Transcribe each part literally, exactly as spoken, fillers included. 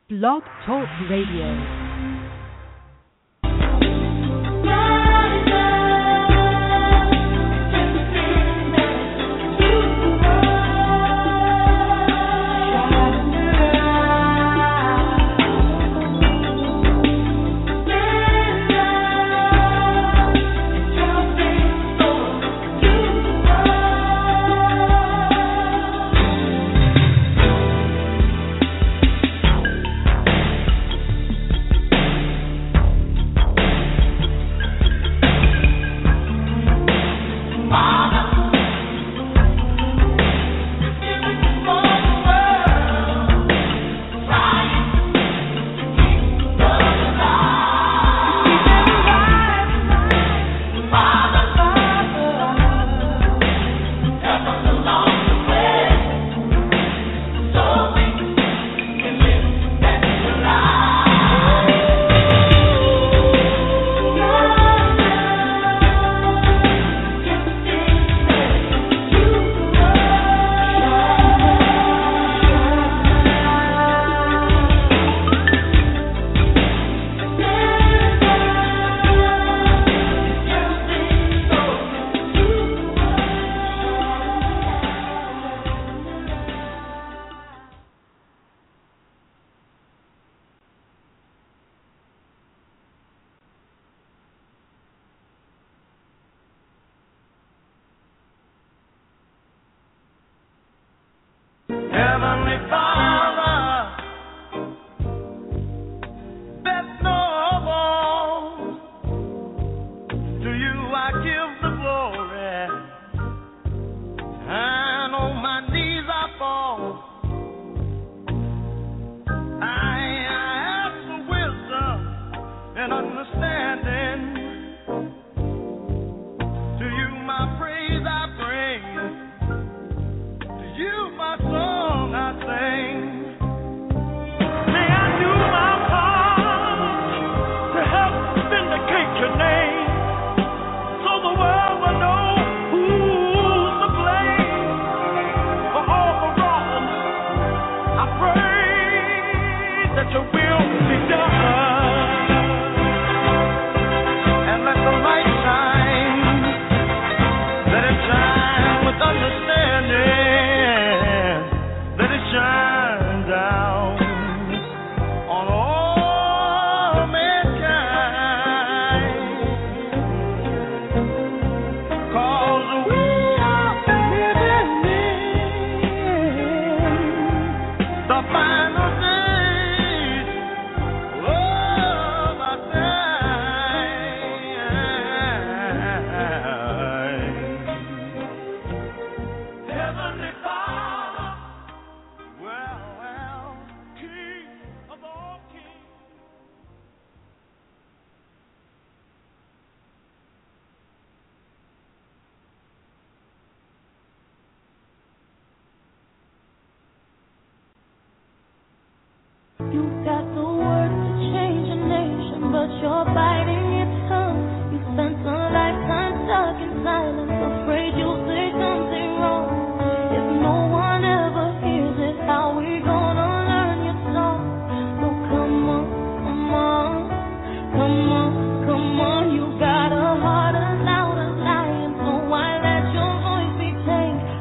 Blog Talk Radio.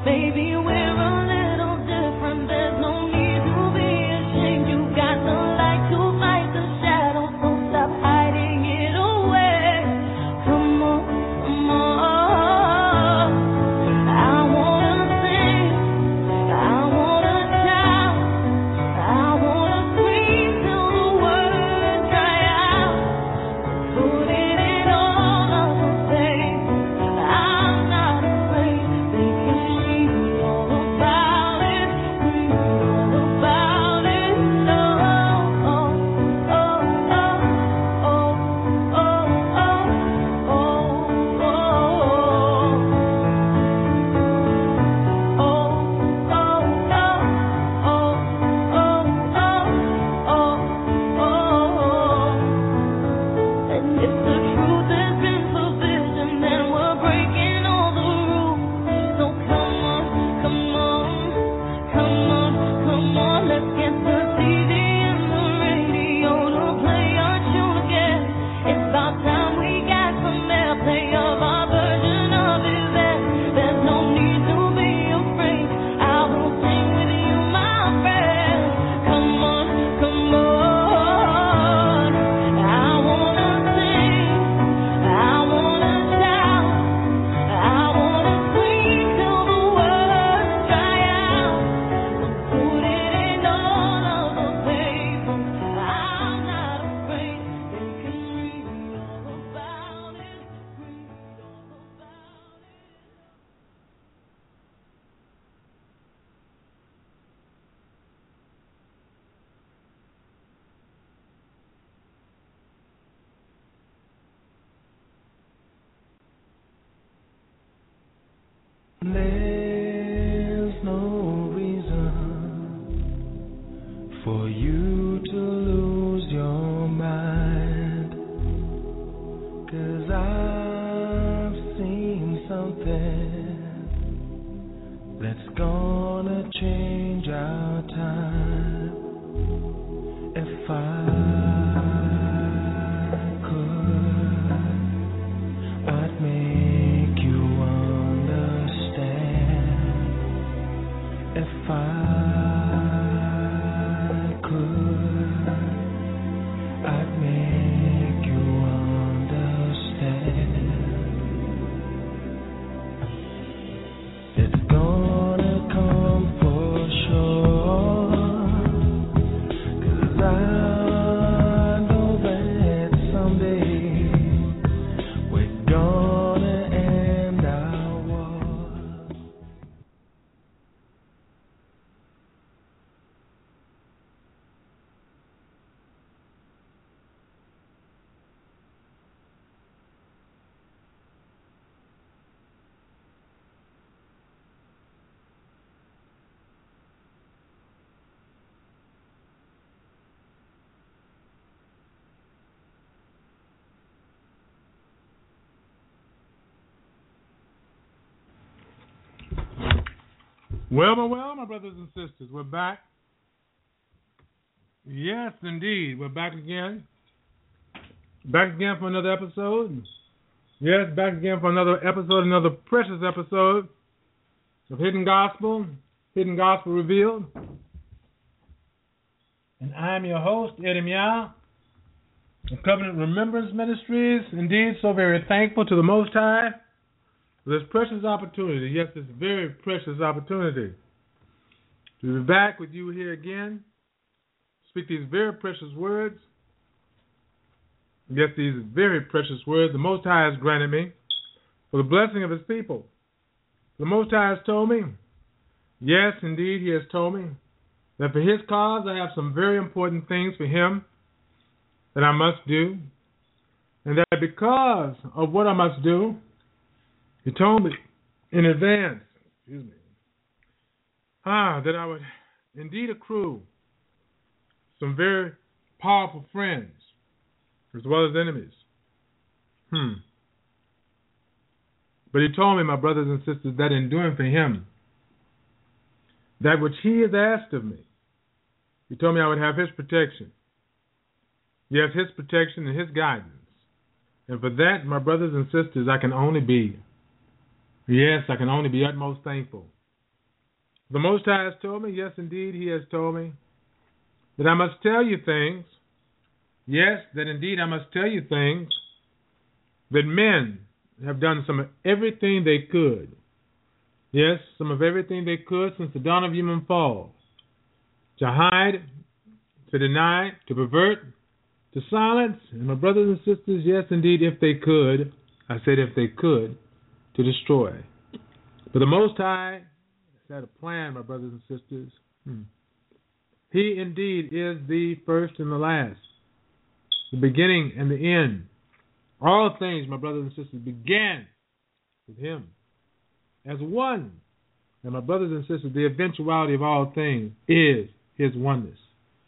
Baby, we're a little different. There's no need to be ashamed. You got the light. There's no reason for you to lose your mind, 'cause I've seen something that's gonna change our time. If I could, I'd make you understand. If I could, I'd make you understand. It's gonna come for sure, 'cause I know that someday we're gonna end our war. Well, well, well, my brothers and sisters, we're back. Yes, indeed, we're back again. Back again for another episode. Yes, back again for another episode, another precious episode of Hidden Gospel, Hidden Gospel Revealed. And I'm your host, Eddie Meow, of Covenant Remembrance Ministries. Indeed, so very thankful to the Most High for this precious opportunity. Yes, this very precious opportunity to be back with you here again. Speak these very precious words. Yes, these very precious words the Most High has granted me for the blessing of His people. The Most High has told me, yes, indeed, He has told me, that for His cause I have some very important things for Him that I must do, and that because of what I must do, He told me in advance, excuse me, ah, that I would indeed accrue some very powerful friends as well as enemies. Hmm. But He told me, my brothers and sisters, that in doing for Him that which He has asked of me, He told me I would have His protection. Yes, His protection and His guidance. And for that, my brothers and sisters, I can only be, yes, I can only be utmost thankful. The Most High has told me, yes, indeed, He has told me, that I must tell you things, yes, that indeed I must tell you things, that men have done some of everything they could, yes, some of everything they could since the dawn of human fall, to hide, to deny, to pervert, to silence, and my brothers and sisters, yes, indeed, if they could, I said if they could, to destroy. But the Most High has had a plan, my brothers and sisters. Hmm. He indeed is the first and the last, the beginning and the end. All things, my brothers and sisters, began with Him as one. And my brothers and sisters, the eventuality of all things is His oneness.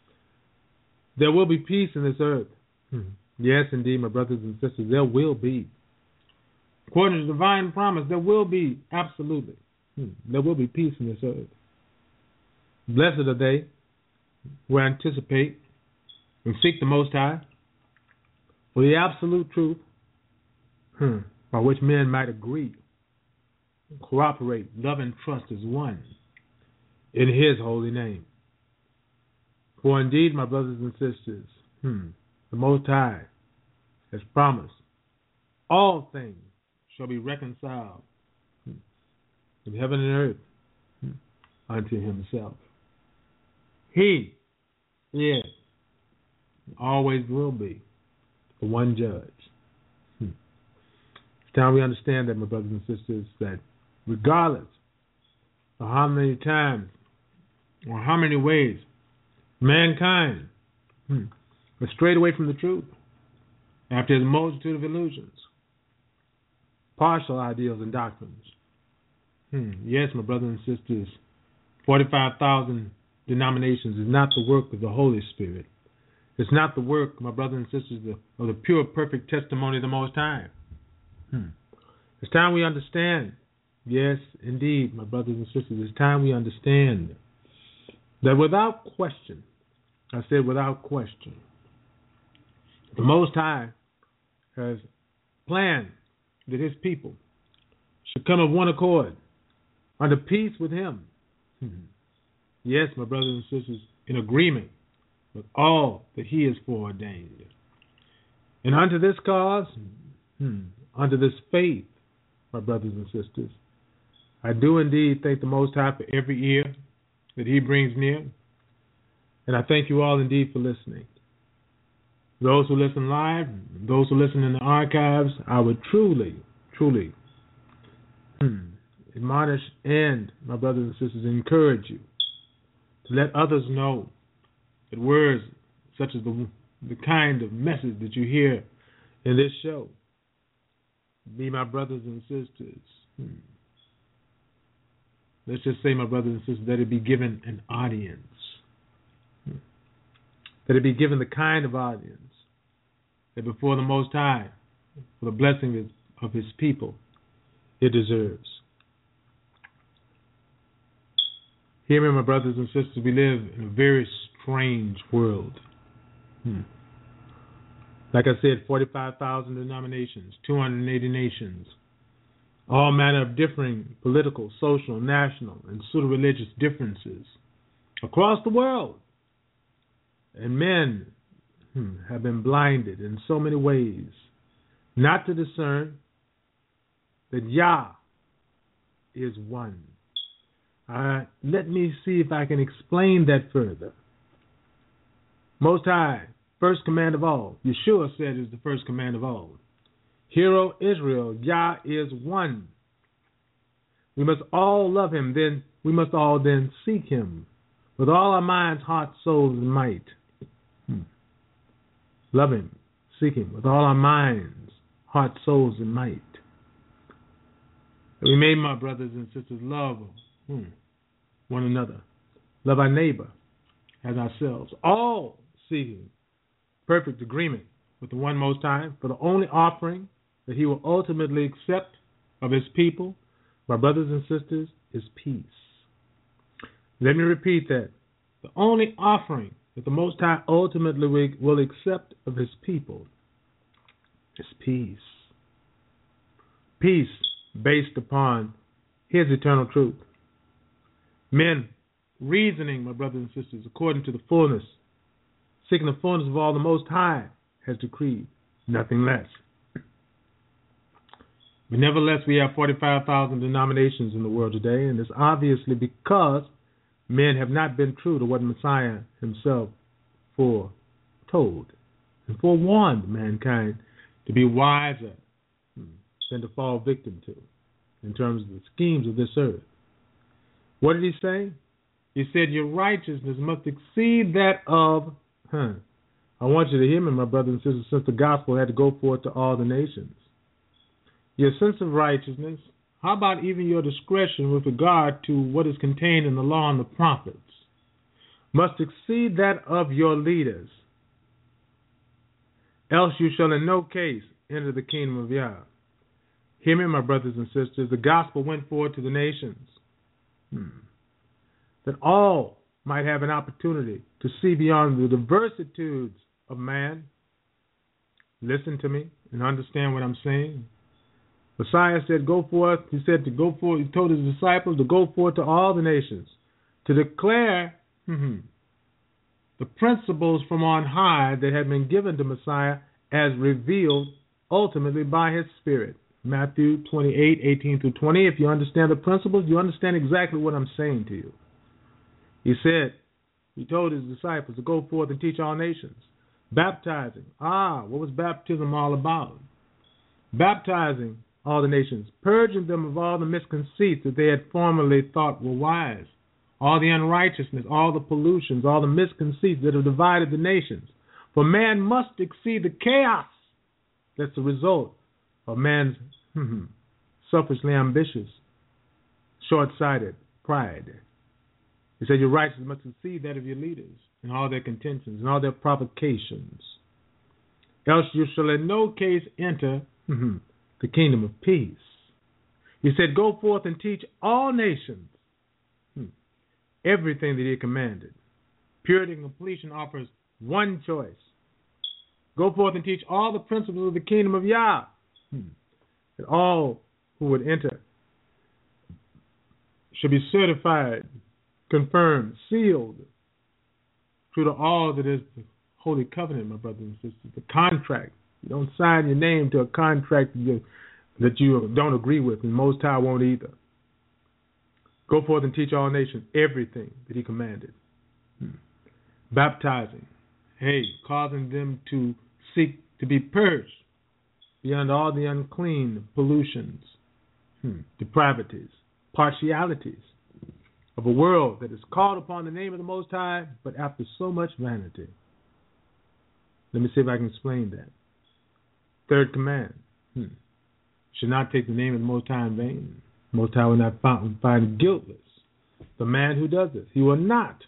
There will be peace in this earth. Hmm. Yes, indeed, my brothers and sisters, there will be. According to the divine promise, there will be, absolutely, hmm. there will be peace in this earth. Blessed are they who anticipate and seek the Most High for the absolute truth, hmm, by which men might agree, cooperate, love, and trust as one in His holy name. For indeed, my brothers and sisters, hmm, the Most High has promised all things shall be reconciled hmm, in heaven and earth hmm, unto Himself. He is, always will be, the one judge. Hmm. It's time we understand that, my brothers and sisters, that regardless of how many times or how many ways mankind hmm, has strayed away from the truth after his multitude of illusions, partial ideals and doctrines, Hmm. Yes, my brothers and sisters, forty-five thousand denominations is not the work of the Holy Spirit. It's not the work, my brothers and sisters, of the pure, perfect testimony of the Most High. Hmm. It's time we understand. Yes, indeed, my brothers and sisters, it's time we understand that without question, I said without question, the Most High has planned that His people should come of one accord under peace with Him. Hmm. Yes, my brothers and sisters, in agreement with all that He has foreordained. And unto this cause, hmm, unto this faith, my brothers and sisters, I do indeed thank the Most High for every ear that He brings near. And I thank you all indeed for listening. Those who listen live, those who listen in the archives, I would truly, truly hmm, admonish and, my brothers and sisters, encourage you to let others know that words such as the, the kind of message that you hear in this show, be my brothers and sisters. Hmm. Let's just say, my brothers and sisters, that it be given an audience. Hmm. That it be given the kind of audience that before the Most High, for the blessing of His people, it deserves. Hear me, my brothers and sisters, we live in a very strange world. Hmm. Like I said, forty-five thousand denominations, two hundred eighty nations, all manner of differing political, social, national, and pseudo-religious differences across the world. And men hmm, have been blinded in so many ways not to discern that Yah is one. Uh, let me see if I can explain that further. Most High, first command of all, Yeshua said is the first command of all. Hear, O Israel, Yah is one. We must all love Him, then we must all then seek Him with all our minds, hearts, souls, and might. Hmm. Love Him, seek Him with all our minds, hearts, souls, and might. We may, my brothers and sisters, love hmm, one another, love our neighbor as ourselves, all seeking perfect agreement with the one Most High for the only offering that He will ultimately accept of His people, my brothers and sisters, is peace. Let me repeat that. The only offering that the Most High ultimately will accept of His people is peace. Peace based upon His eternal truth. Men reasoning, my brothers and sisters, according to the fullness, seeking the fullness of all the Most High has decreed, nothing less. But nevertheless, we have forty-five thousand denominations in the world today, and it's obviously because men have not been true to what Messiah Himself foretold and forewarned mankind to be wiser than to fall victim to in terms of the schemes of this earth. What did He say? He said, your righteousness must exceed that of, huh, I want you to hear me, my brothers and sisters, since the gospel had to go forth to all the nations. Your sense of righteousness, how about even your discretion with regard to what is contained in the law and the prophets, must exceed that of your leaders. Else you shall in no case enter the kingdom of Yah. Hear me, my brothers and sisters, the gospel went forward to the nations. Hmm. That all might have an opportunity to see beyond the diversitudes of man. Listen to me and understand what I'm saying. Messiah said, go forth, He said to go forth, He told His disciples to go forth to all the nations, to declare hmm, the principles from on high that had been given to Messiah as revealed ultimately by His Spirit. Matthew twenty-eight, eighteen through twenty. If you understand the principles, you understand exactly what I'm saying to you. He said, He told His disciples to go forth and teach all nations. Baptizing. Ah, what was baptism all about? Baptizing all the nations, purging them of all the misconceits that they had formerly thought were wise, all the unrighteousness, all the pollutions, all the misconceits that have divided the nations. For man must exceed the chaos that's the result of man's selfishly ambitious short-sighted pride. He said your righteousness must exceed that of your leaders in all their contentions and all their provocations. Else you shall in no case enter the kingdom of peace. He said, go forth and teach all nations everything that he commanded. Purity and completion offers one choice. Go forth and teach all the principles of the kingdom of Yah. That all who would enter should be certified, confirmed, sealed through to all that is the Holy Covenant, my brothers and sisters, the contract. You don't sign your name to a contract that you, that you don't agree with, and Most High won't either. Go forth and teach all nations everything that he commanded. Hmm. Baptizing, hey, causing them to seek to be purged beyond all the unclean pollutions, hmm, depravities, partialities of a world that is called upon the name of the Most High, but after so much vanity. Let me see if I can explain that. Third command, hmm, should not take the name of the Most High in vain. The Most High will not find guiltless the man who does this. He will not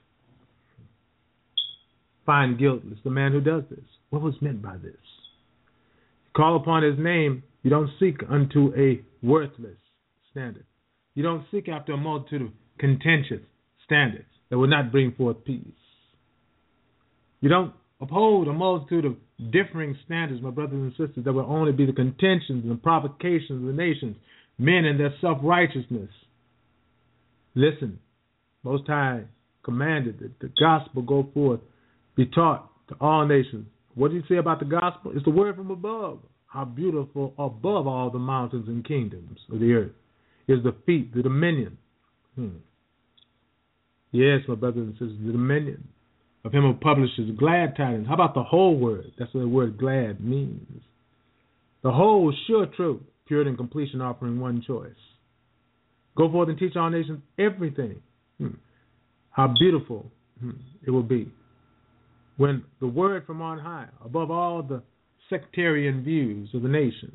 find guiltless the man who does this. What was meant by this? Call upon his name. You don't seek unto a worthless standard. You don't seek after a multitude of contentious standards that will not bring forth peace. You don't uphold a multitude of differing standards, my brothers and sisters, that will only be the contentions and the provocations of the nations, men in their self-righteousness. Listen, Most High commanded that the gospel go forth, be taught to all nations. What do you say about the gospel? It's the word from above. How beautiful above all the mountains and kingdoms of the earth is the feet, the dominion. Hmm. Yes, my brothers and sisters, the dominion of him who publishes glad tidings. How about the whole word? That's what the word glad means. The whole sure truth, purity and completion, offering one choice. Go forth and teach all nations everything. Hmm. How beautiful hmm, it will be when the word from on high, above all the sectarian views of the nations,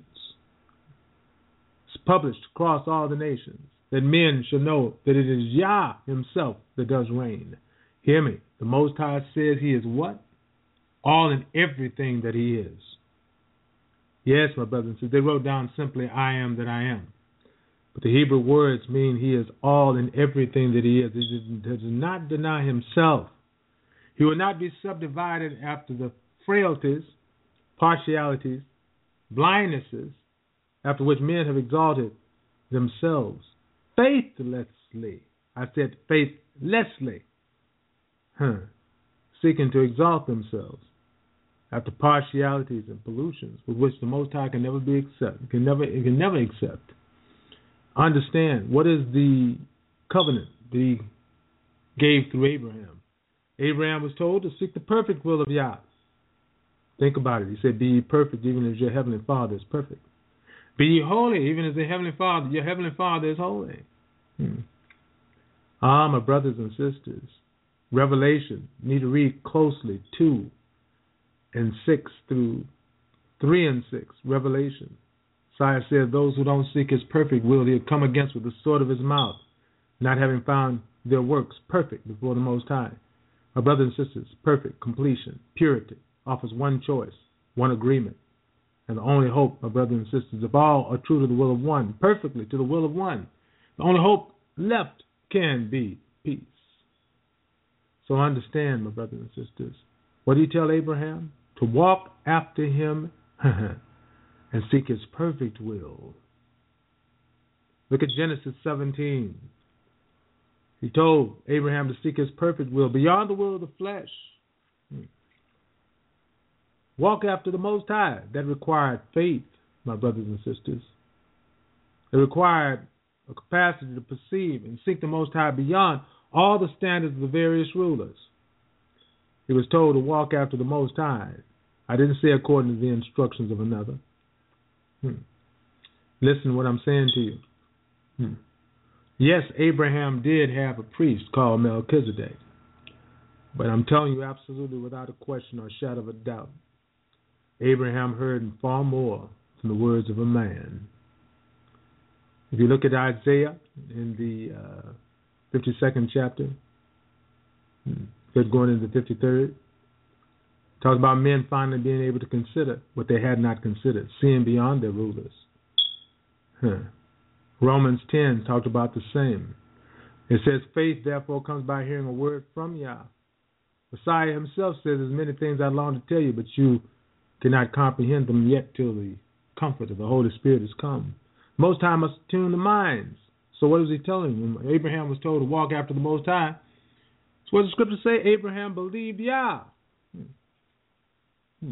is published across all the nations, that men shall know that it is Yah himself that does reign. Hear me. The Most High says he is what? All in everything that he is. Yes, my brothers and sisters, they wrote down simply, I am that I am. But the Hebrew words mean he is all in everything that he is. He does not deny himself. He will not be subdivided after the frailties, partialities, blindnesses, after which men have exalted themselves. Faithlessly. I said faithlessly. Huh. Seeking to exalt themselves after partialities and pollutions with which the Most High can never be accept, can never, can never accept. Understand, what is the covenant that he gave through Abraham? Abraham was told to seek the perfect will of Yah. Think about it. He said, be ye perfect even as your heavenly Father is perfect. Be ye holy even as the heavenly Father, your heavenly Father is holy. Hmm. Ah, my brothers and sisters, Revelation, you need to read closely two and six through three and six, Revelation. Isaiah says, those who don't seek his perfect will, he'll come against with the sword of his mouth, not having found their works perfect before the Most High. My brothers and sisters, perfect completion, purity, offers one choice, one agreement. And the only hope, my brothers and sisters, if all are true to the will of one, perfectly to the will of one, the only hope left can be peace. So understand, my brothers and sisters, what did he tell Abraham? To walk after him and seek his perfect will. Look at Genesis seventeen. He told Abraham to seek his perfect will beyond the will of the flesh. Walk after the Most High. That required faith, my brothers and sisters. It required a capacity to perceive and seek the Most High beyond all the standards of the various rulers. He was told to walk after the Most High. I didn't say according to the instructions of another. Hmm. Listen to what I'm saying to you. Hmm. Yes, Abraham did have a priest called Melchizedek. But I'm telling you absolutely without a question or shadow of a doubt, Abraham heard far more from the words of a man. If you look at Isaiah in the uh, fifty-second chapter, going into the fifty-third, talks about men finally being able to consider what they had not considered, seeing beyond their rulers. Huh. Romans ten talked about the same. It says, faith therefore comes by hearing a word from Yah. Messiah himself says, there's many things I long to tell you, but you cannot comprehend them yet till the comfort of the Holy Spirit has come. Most High must tune the minds. So what is he telling them? Abraham was told to walk after the Most High. So what does the scripture say? Abraham believed Yah. Hmm. Hmm.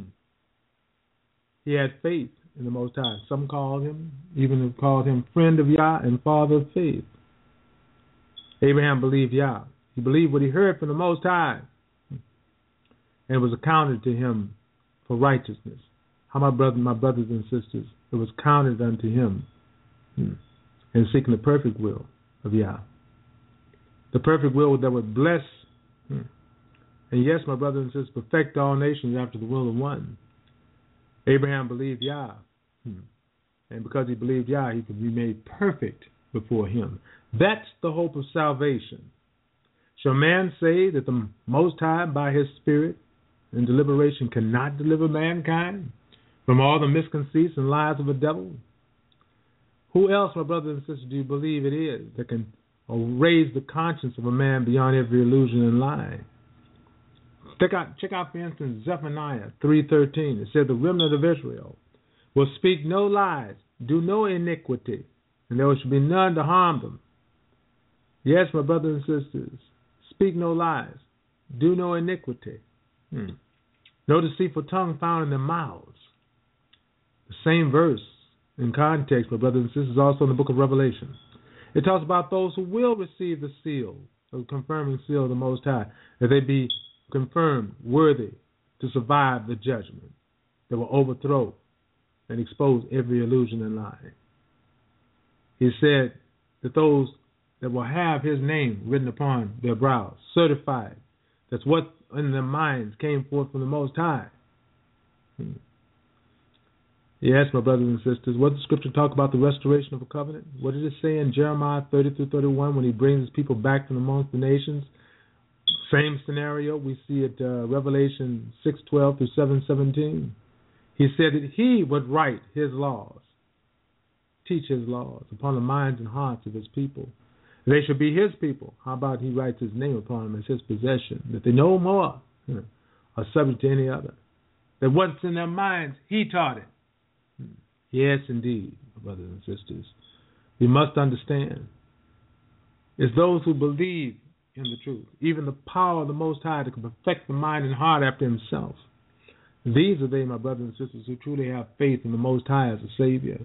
He had faith in the Most High. Some called him, even have called him friend of Yah and father of faith. Abraham believed Yah. He believed what he heard from the Most High, and it was accounted to him for righteousness. How my brother, my brothers and sisters, it was counted unto him hmm, in seeking the perfect will of Yah. The perfect will that would bless, hmm, and yes, my brothers and sisters, perfect all nations after the will of one. Abraham believed Yah, hmm, and because he believed Yah, he could be made perfect before him. That's the hope of salvation. Shall man say that the Most High, by his Spirit and deliberation, cannot deliver mankind from all the misconceits and lies of the devil? Who else, my brothers and sisters, do you believe it is that can raise the conscience of a man beyond every illusion and lie? Check out, check out, for instance, Zephaniah three thirteen. It said, the remnant of Israel will speak no lies, do no iniquity, and there shall be none to harm them. Yes, my brothers and sisters, speak no lies, do no iniquity. Hmm. No deceitful tongue found in their mouths. The same verse in context, my brothers and sisters, also in the book of Revelation. It talks about those who will receive the seal, the confirming seal of the Most High, that they be confirmed worthy to survive the judgment that will overthrow and expose every illusion and lie. He said that those that will have his name written upon their brows, certified, that's what in their minds came forth from the Most High. Hmm. Yes, my brothers and sisters, what does the scripture talk about the restoration of a covenant? What did it say in Jeremiah thirty through thirty-one when he brings his people back from amongst the nations? Same scenario. We see it uh, Revelation six twelve through seven seventeen. He said that he would write his laws, teach his laws upon the minds and hearts of his people. They should be his people. How about he writes his name upon them as his possession, that they no more you know, are subject to any other. That what's in their minds, he taught it. Yes, indeed, brothers and sisters. We must understand. It's those who believe in the truth, even the power of the Most High to perfect the mind and heart after himself. These are they, my brothers and sisters, who truly have faith in the Most High as a Savior.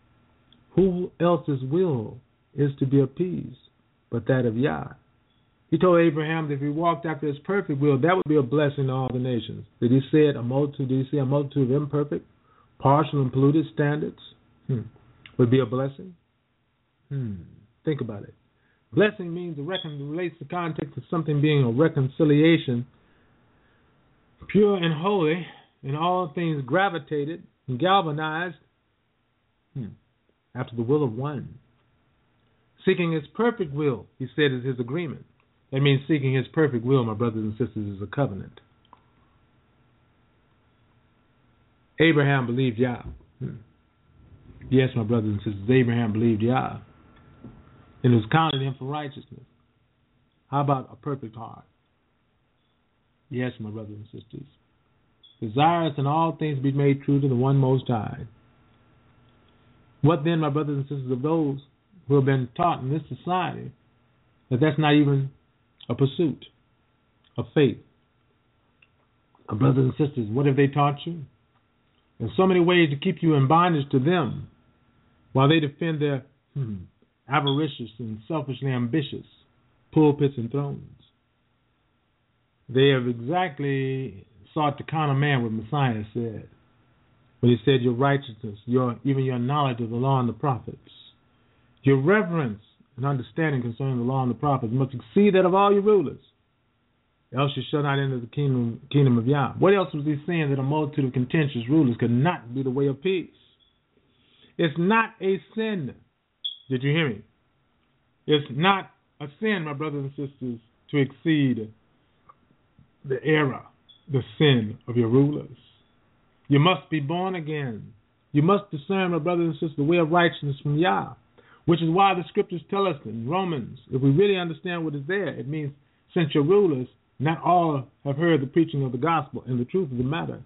Who else's will is to be appeased but that of Yah? He told Abraham that if he walked after his perfect will, that would be a blessing to all the nations. Did he say it, a multitude? Did he say a multitude of imperfect, partial, and polluted standards hmm. would be a blessing? Hmm. Think about it. Blessing means, the reckon relates the context of something being a reconciliation, pure and holy, and all things gravitated and galvanized hmm. after the will of one. Seeking his perfect will, he said, is his agreement. That means seeking his perfect will, my brothers and sisters, is a covenant. Abraham believed Yah. Hmm. Yes, my brothers and sisters, Abraham believed Yah. And it was counted him for righteousness. How about a perfect heart? Yes, my brothers and sisters. Desirous in all things be made true to the one Most High. What then, my brothers and sisters, of those who have been taught in this society that that's not even a pursuit of faith? My brothers and sisters, what have they taught you? In so many ways to keep you in bondage to them while they defend their hmm, avaricious and selfishly ambitious pulpits and thrones. They have exactly sought to countermand what Messiah said when he said your righteousness, your even your knowledge of the law and the prophets, your reverence and understanding concerning the law and the prophets must exceed that of all your rulers, else you shall not enter the kingdom kingdom of Yah. What else was he saying? That a multitude of contentious rulers could not be the way of peace. It's not a sin Did you hear me? It's not a sin, my brothers and sisters, to exceed the error, the sin of your rulers. You must be born again. You must discern, my brothers and sisters, the way of righteousness from Yah, which is why the scriptures tell us in Romans, if we really understand what is there, it means since your rulers, not all have heard the preaching of the gospel and the truth of the matter.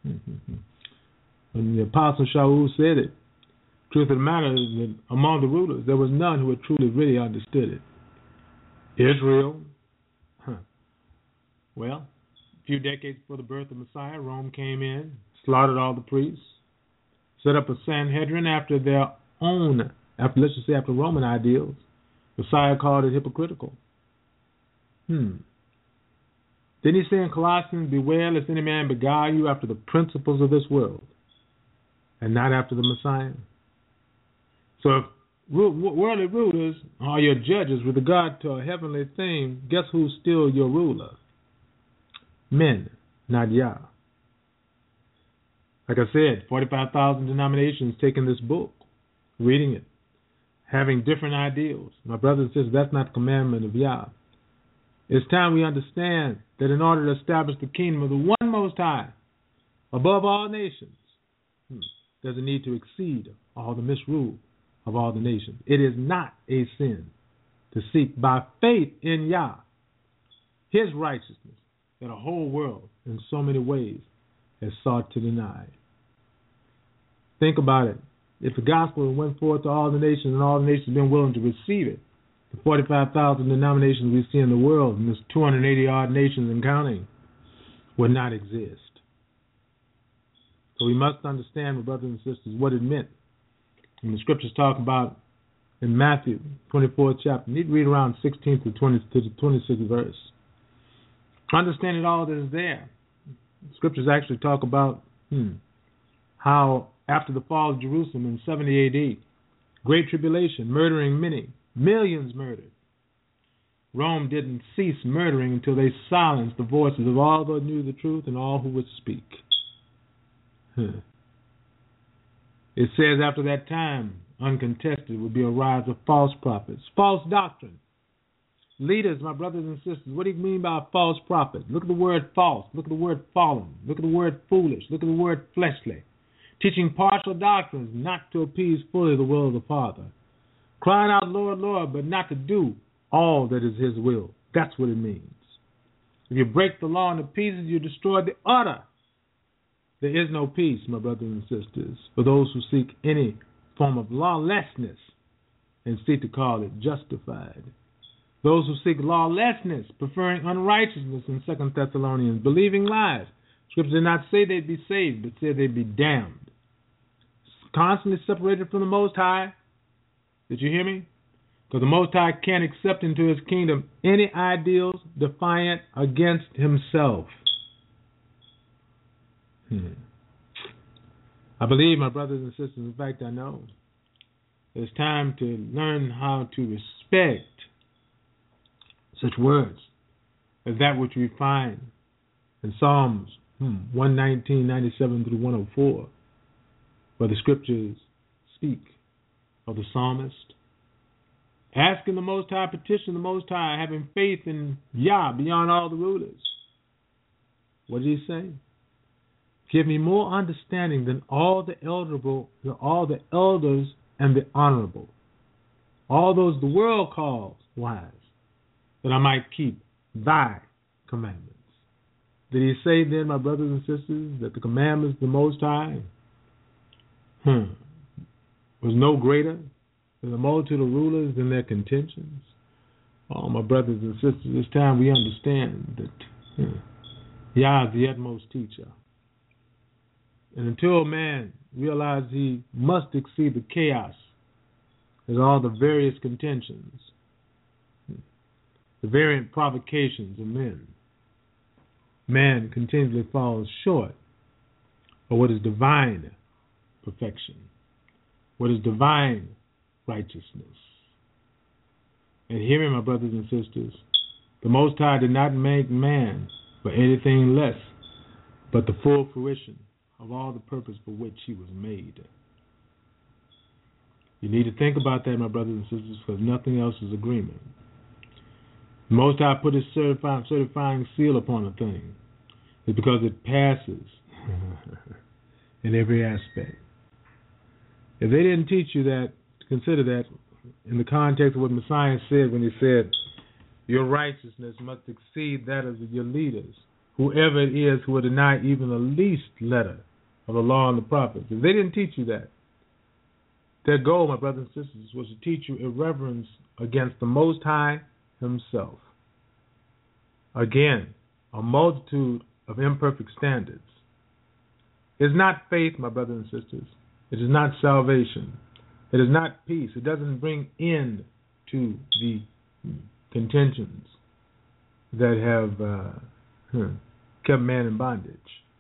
When the Apostle Shaul said it, the truth of the matter is that among the rulers, there was none who had truly, really understood it. Israel, huh. Well, a few decades before the birth of Messiah, Rome came in, slaughtered all the priests, set up a Sanhedrin after their own, after let's just say after Roman ideals. Messiah called it hypocritical. Hmm. Didn't he say in Colossians, beware lest any man beguile you after the principles of this world, and not after the Messiah? So if worldly rulers are your judges with regard to a heavenly thing, guess who's still your ruler? Men, not Yah. Like I said, forty-five thousand denominations taking this book, reading it, having different ideals. My brothers and sisters, that's not the commandment of Yah. It's time we understand that in order to establish the kingdom of the one Most High, above all nations, there's a need to exceed all the misrule of all the nations. It is not a sin to seek by faith in Yah His righteousness that a whole world in so many ways has sought to deny. Think about it. If the gospel went forth to all the nations and all the nations have been willing to receive it, the forty-five thousand denominations we see in the world, and there's two hundred eighty odd nations and counting, would not exist. So we must understand, my brothers and sisters, what it meant. When the scriptures talk about in Matthew twenty-fourth chapter, you need to read around sixteenth to, twentieth to the twenty-sixth verse. Understanding all that is there. The scriptures actually talk about hmm, how after the fall of Jerusalem in seventy A D, great tribulation, murdering many, millions murdered. Rome didn't cease murdering until they silenced the voices of all who knew the truth and all who would speak. Huh. It says after that time, uncontested, would be a rise of false prophets, false doctrine. Leaders, my brothers and sisters, what do you mean by a false prophet? Look at the word false. Look at the word fallen. Look at the word foolish. Look at the word fleshly. Teaching partial doctrines, not to appease fully the will of the Father. Crying out, Lord, Lord, but not to do all that is His will. That's what it means. If you break the law into pieces, you destroy the utter. There is no peace, my brothers and sisters, for those who seek any form of lawlessness and seek to call it justified. Those who seek lawlessness, preferring unrighteousness in Second Thessalonians, believing lies. Scripture did not say they'd be saved, but said they'd be damned. Constantly separated from the Most High. Did you hear me? Because the Most High can't accept into His kingdom any ideals defiant against Himself. Hmm. I believe, my brothers and sisters, in fact, I know, it's time to learn how to respect such words as that which we find in Psalms hmm, one nineteen, ninety-seven through one oh four, where the scriptures speak of the psalmist asking the Most High, petition the Most High, having faith in Yah beyond all the rulers. What did he say? Give me more understanding than all the elderable, than all the elders and the honorable, all those the world calls wise, that I might keep thy commandments. Did he say then, my brothers and sisters, that the commandments of the Most High hmm, was no greater than the multitude of rulers and their contentions? Oh, my brothers and sisters, it's time we understand that hmm, Yah is the utmost teacher. And until man realizes he must exceed the chaos and all the various contentions, the variant provocations of men, man continually falls short of what is divine perfection, what is divine righteousness. And hear me, my brothers and sisters, the Most High did not make man for anything less but the full fruition of all the purpose for which he was made. You need to think about that, my brothers and sisters, because nothing else is agreement. The Most High put his certifying, certifying seal upon a thing. It's because it passes in every aspect. If they didn't teach you that, consider that in the context of what Messiah said when he said, your righteousness must exceed that of your leaders, whoever it is who will deny even the least letter of the law and the prophets. If they didn't teach you that, their goal, my brothers and sisters, was to teach you irreverence against the Most High himself. Again, a multitude of imperfect standards. It is not faith, my brothers and sisters. It is not salvation. It is not peace. It doesn't bring end to the contentions that have uh, hmm, kept man in bondage.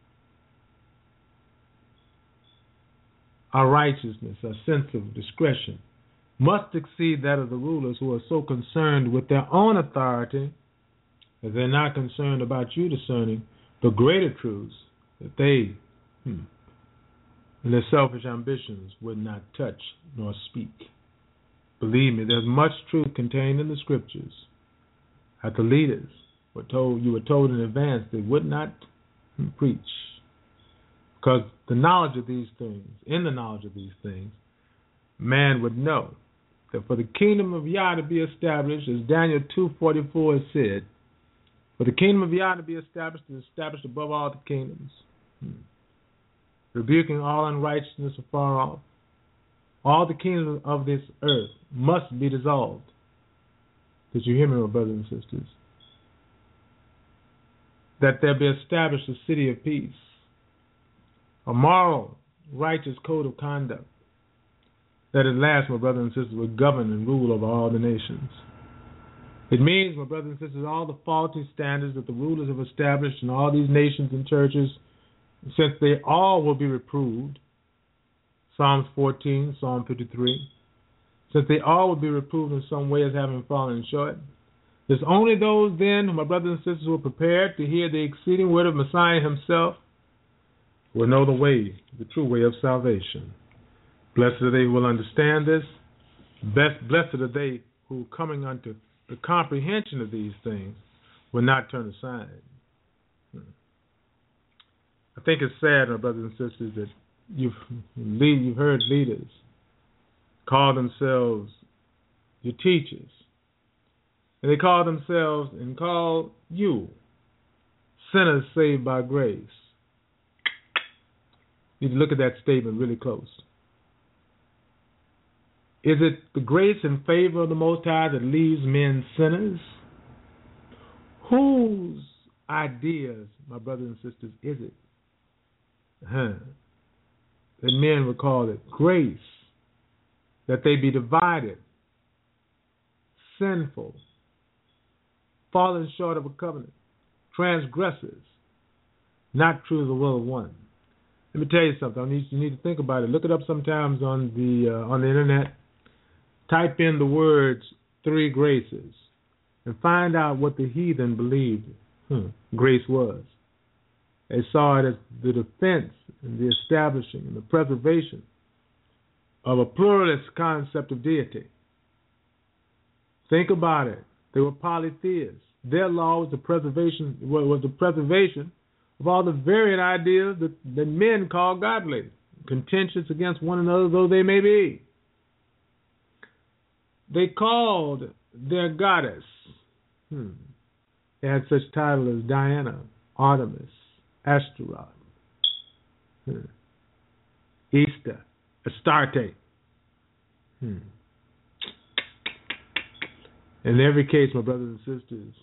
Our righteousness, our sense of discretion, must exceed that of the rulers who are so concerned with their own authority that they're not concerned about you discerning the greater truths that they, hmm, and their selfish ambitions, would not touch nor speak. Believe me, there's much truth contained in the scriptures that the leaders were told, you were told in advance they would not hmm, preach. Because the knowledge of these things, in the knowledge of these things, man would know that for the kingdom of Yah to be established, as Daniel two forty-four has said, for the kingdom of Yah to be established, is established above all the kingdoms, hmm. rebuking all unrighteousness afar off. All the kingdoms of this earth must be dissolved. Did you hear me, my brothers and sisters? That there be established a city of peace, a moral, righteous code of conduct that at last, my brothers and sisters, will govern and rule over all the nations. It means, my brothers and sisters, all the faulty standards that the rulers have established in all these nations and churches, since they all will be reproved, Psalms fourteen, Psalm fifty-three, since they all will be reproved in some way as having fallen short, there's only those then, my brothers and sisters, who are prepared to hear the exceeding word of Messiah himself, will know the way, the true way of salvation. Blessed are they who will understand this. Best, blessed are they who, coming unto the comprehension of these things, will not turn aside. I think it's sad, my brothers and sisters, that you've, lead, you've heard leaders call themselves your teachers. And they call themselves and call you sinners saved by grace. You need to look at that statement really close. Is it the grace and favor of the Most High that leaves men sinners? Whose ideas, my brothers and sisters, is it? Huh. That men would call it grace, that they be divided, sinful, falling short of a covenant, transgressors, not true to the will of one. Let me tell you something. I need, you need to think about it. Look it up sometimes on the uh, on the internet. Type in the words three graces and find out what the heathen believed hmm, grace was. They saw it as the defense and the establishing and the preservation of a pluralist concept of deity. Think about it. They were polytheists. Their law was the preservation was the preservation of all the variant ideas that, that men call godly, contentious against one another though they may be. They called their goddess. Hmm. They had such titles as Diana, Artemis, Astaroth, hmm. Easter, Astarte. Hmm. In every case, my brothers and sisters,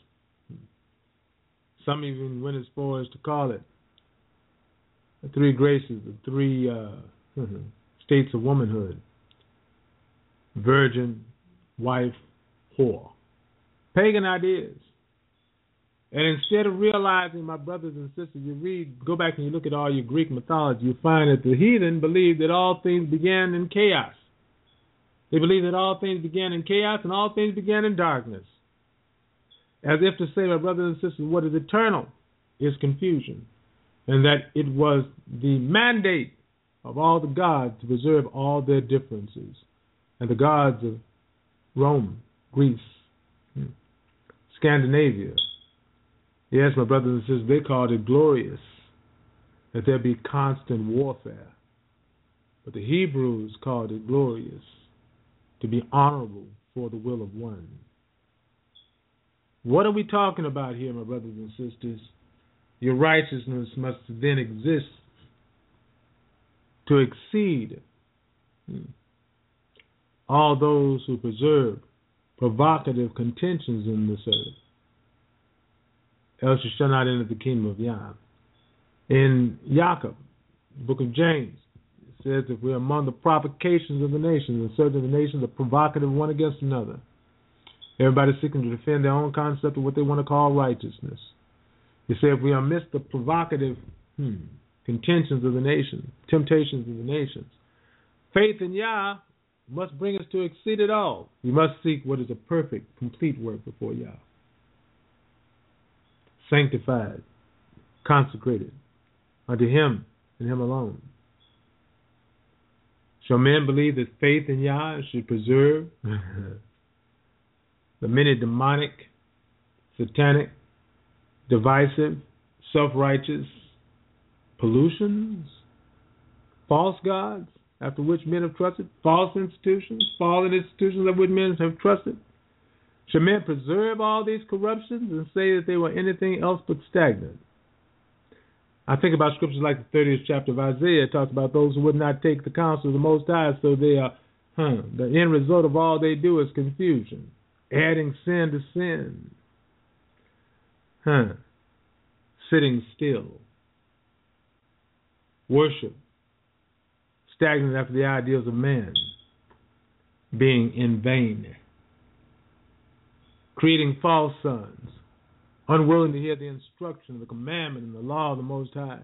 some even went as far as to call it the three graces, the three uh, states of womanhood: virgin, wife, whore. Pagan ideas. And instead of realizing, my brothers and sisters, you read, go back and you look at all your Greek mythology, you find that the heathen believed that all things began in chaos. They believed that all things began in chaos and all things began in darkness. As if to say, my brothers and sisters, what is eternal is confusion. And that it was the mandate of all the gods to preserve all their differences. and the gods of Rome, Greece, Scandinavia. Yes, my brothers and sisters, they called it glorious, that there be constant warfare. But the Hebrews called it glorious, to be honorable for the will of one. What are we talking about here, my brothers and sisters? Your righteousness must then exist to exceed all those who preserve provocative contentions in this earth. Else you shall not enter the kingdom of Yah. In Jacob, the book of James, it says that we're among the provocations of the nations, and certain of the nations are provocative one against another. Everybody seeking to defend their own concept of what they want to call righteousness. He said if we are amidst the provocative hmm, contentions of the nations, temptations of the nations, faith in Yah must bring us to exceed it all. We must seek what is a perfect, complete work before Yah. Sanctified, consecrated unto Him and Him alone. Shall men believe that faith in Yah should preserve the many demonic, satanic, divisive, self-righteous pollutions, false gods, after which men have trusted, false institutions, fallen institutions of which men have trusted? Should men preserve all these corruptions and say that they were anything else but stagnant? I think about scriptures like the thirtieth chapter of Isaiah. It talks about those who would not take the counsel of the Most High, so they are, huh, the end result of all they do is confusion, adding sin to sin, huh, sitting still, worship, stagnant after the ideals of man, being in vain, creating false sons, unwilling to hear the instruction, the commandment, and the law of the Most High,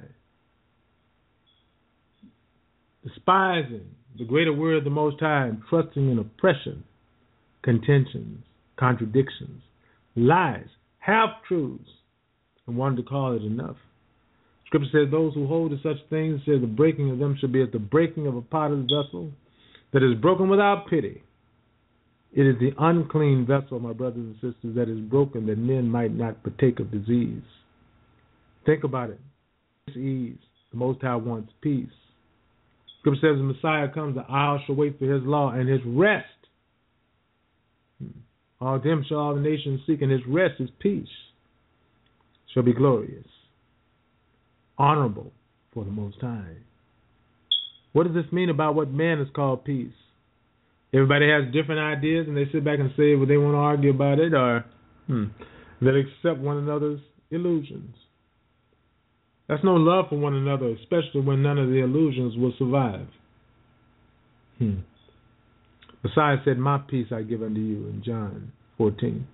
despising the greater word of the Most High and trusting in oppression, contentions, contradictions, lies, half-truths, and wanting to call it enough. Scripture says those who hold to such things, says the breaking of them shall be as the breaking of a potter's vessel that is broken without pity. It is the unclean vessel, my brothers and sisters, that is broken that men might not partake of disease. Think about it. Ease. The Most High wants peace. Scripture says the Messiah comes, the isle shall wait for His law and His rest. All them shall all the nations seek, and His rest, His peace, shall be glorious, honorable for the Most High. What does this mean about what man is called peace? Everybody has different ideas, and they sit back and say what they want to argue about it, or hmm, they accept one another's illusions. That's no love for one another, especially when none of the illusions will survive. Hmm. Messiah said, my peace I give unto you in John fourteen.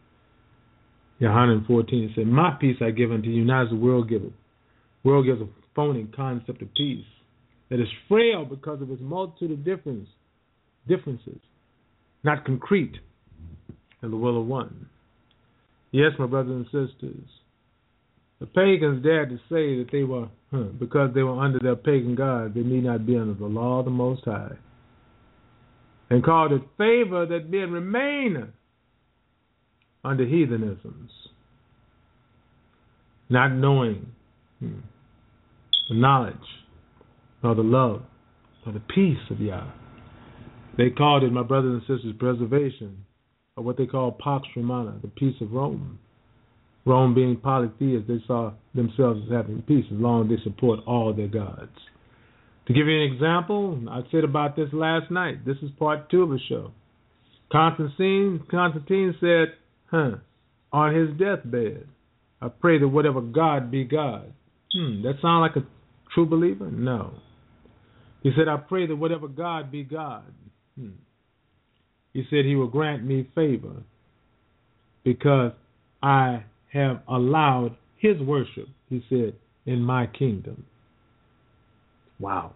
John fourteen said, my peace I give unto you, not as the world giveth. The world gives a phony concept of peace that is frail because of its multitude of difference, differences, not concrete in the will of one. Yes, my brothers and sisters, the pagans dared to say that they were, huh, because they were under their pagan gods, they need not be under the law of the Most High, and called it favor that men remain under heathenisms, not knowing hmm, the knowledge, nor the love, nor the peace of Yah. They called it, my brothers and sisters, preservation, or what they call Pax Romana, the peace of Rome. Rome being polytheists, they saw themselves as having peace as long as they support all their gods. To give you an example, I said about this last night. This is part two of the show. Constantine, Constantine said, huh, on his deathbed, I pray that whatever God be God. Hmm, that sound like a true believer? No. He said, I pray that whatever God be God. Hmm. He said he will grant me favor because I have allowed his worship, he said, in my kingdom. Wow.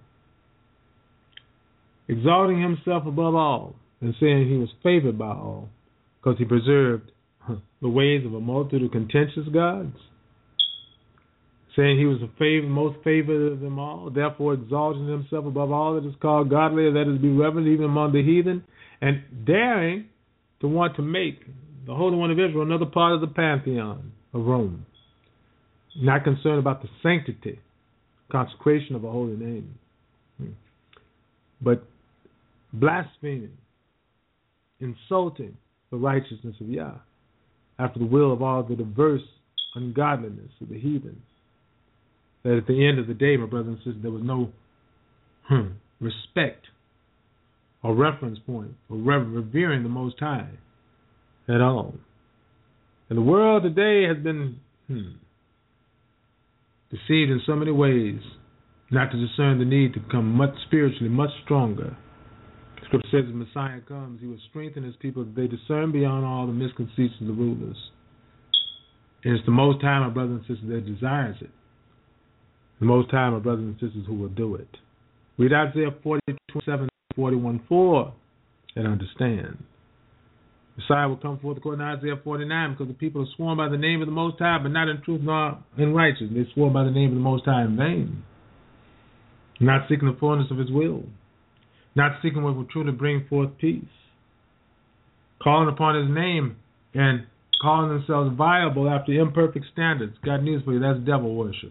Exalting himself above all and saying he was favored by all because he preserved huh, the ways of a multitude of contentious gods. Saying he was the favor, most favored of them all, therefore exalting himself above all that is called godly, that is be reverent even among the heathen, and daring to want to make the Holy One of Israel another part of the pantheon of Rome, not concerned about the sanctity, consecration of a holy name, but blaspheming, insulting the righteousness of Yah after the will of all the diverse ungodliness of the heathen. That at the end of the day, my brothers and sisters, there was no hmm, respect or reference point for revering the Most High at all. And the world today has been hmm, deceived in so many ways not to discern the need to become much spiritually, much stronger. The scripture says when Messiah comes, he will strengthen his people that they discern beyond all the misconceits of the rulers. And it's the Most High, my brothers and sisters, that desires it. The Most High, my brothers and sisters, who will do it. Read Isaiah forty, twenty-seven, forty-one, four, and understand. Messiah will come forth according to Isaiah forty-nine, because the people have sworn by the name of the Most High, but not in truth nor in righteousness. They swore by the name of the Most High in vain, not seeking the fullness of his will, not seeking what will truly bring forth peace, calling upon his name and calling themselves viable after imperfect standards. Got news for you, that's devil worship.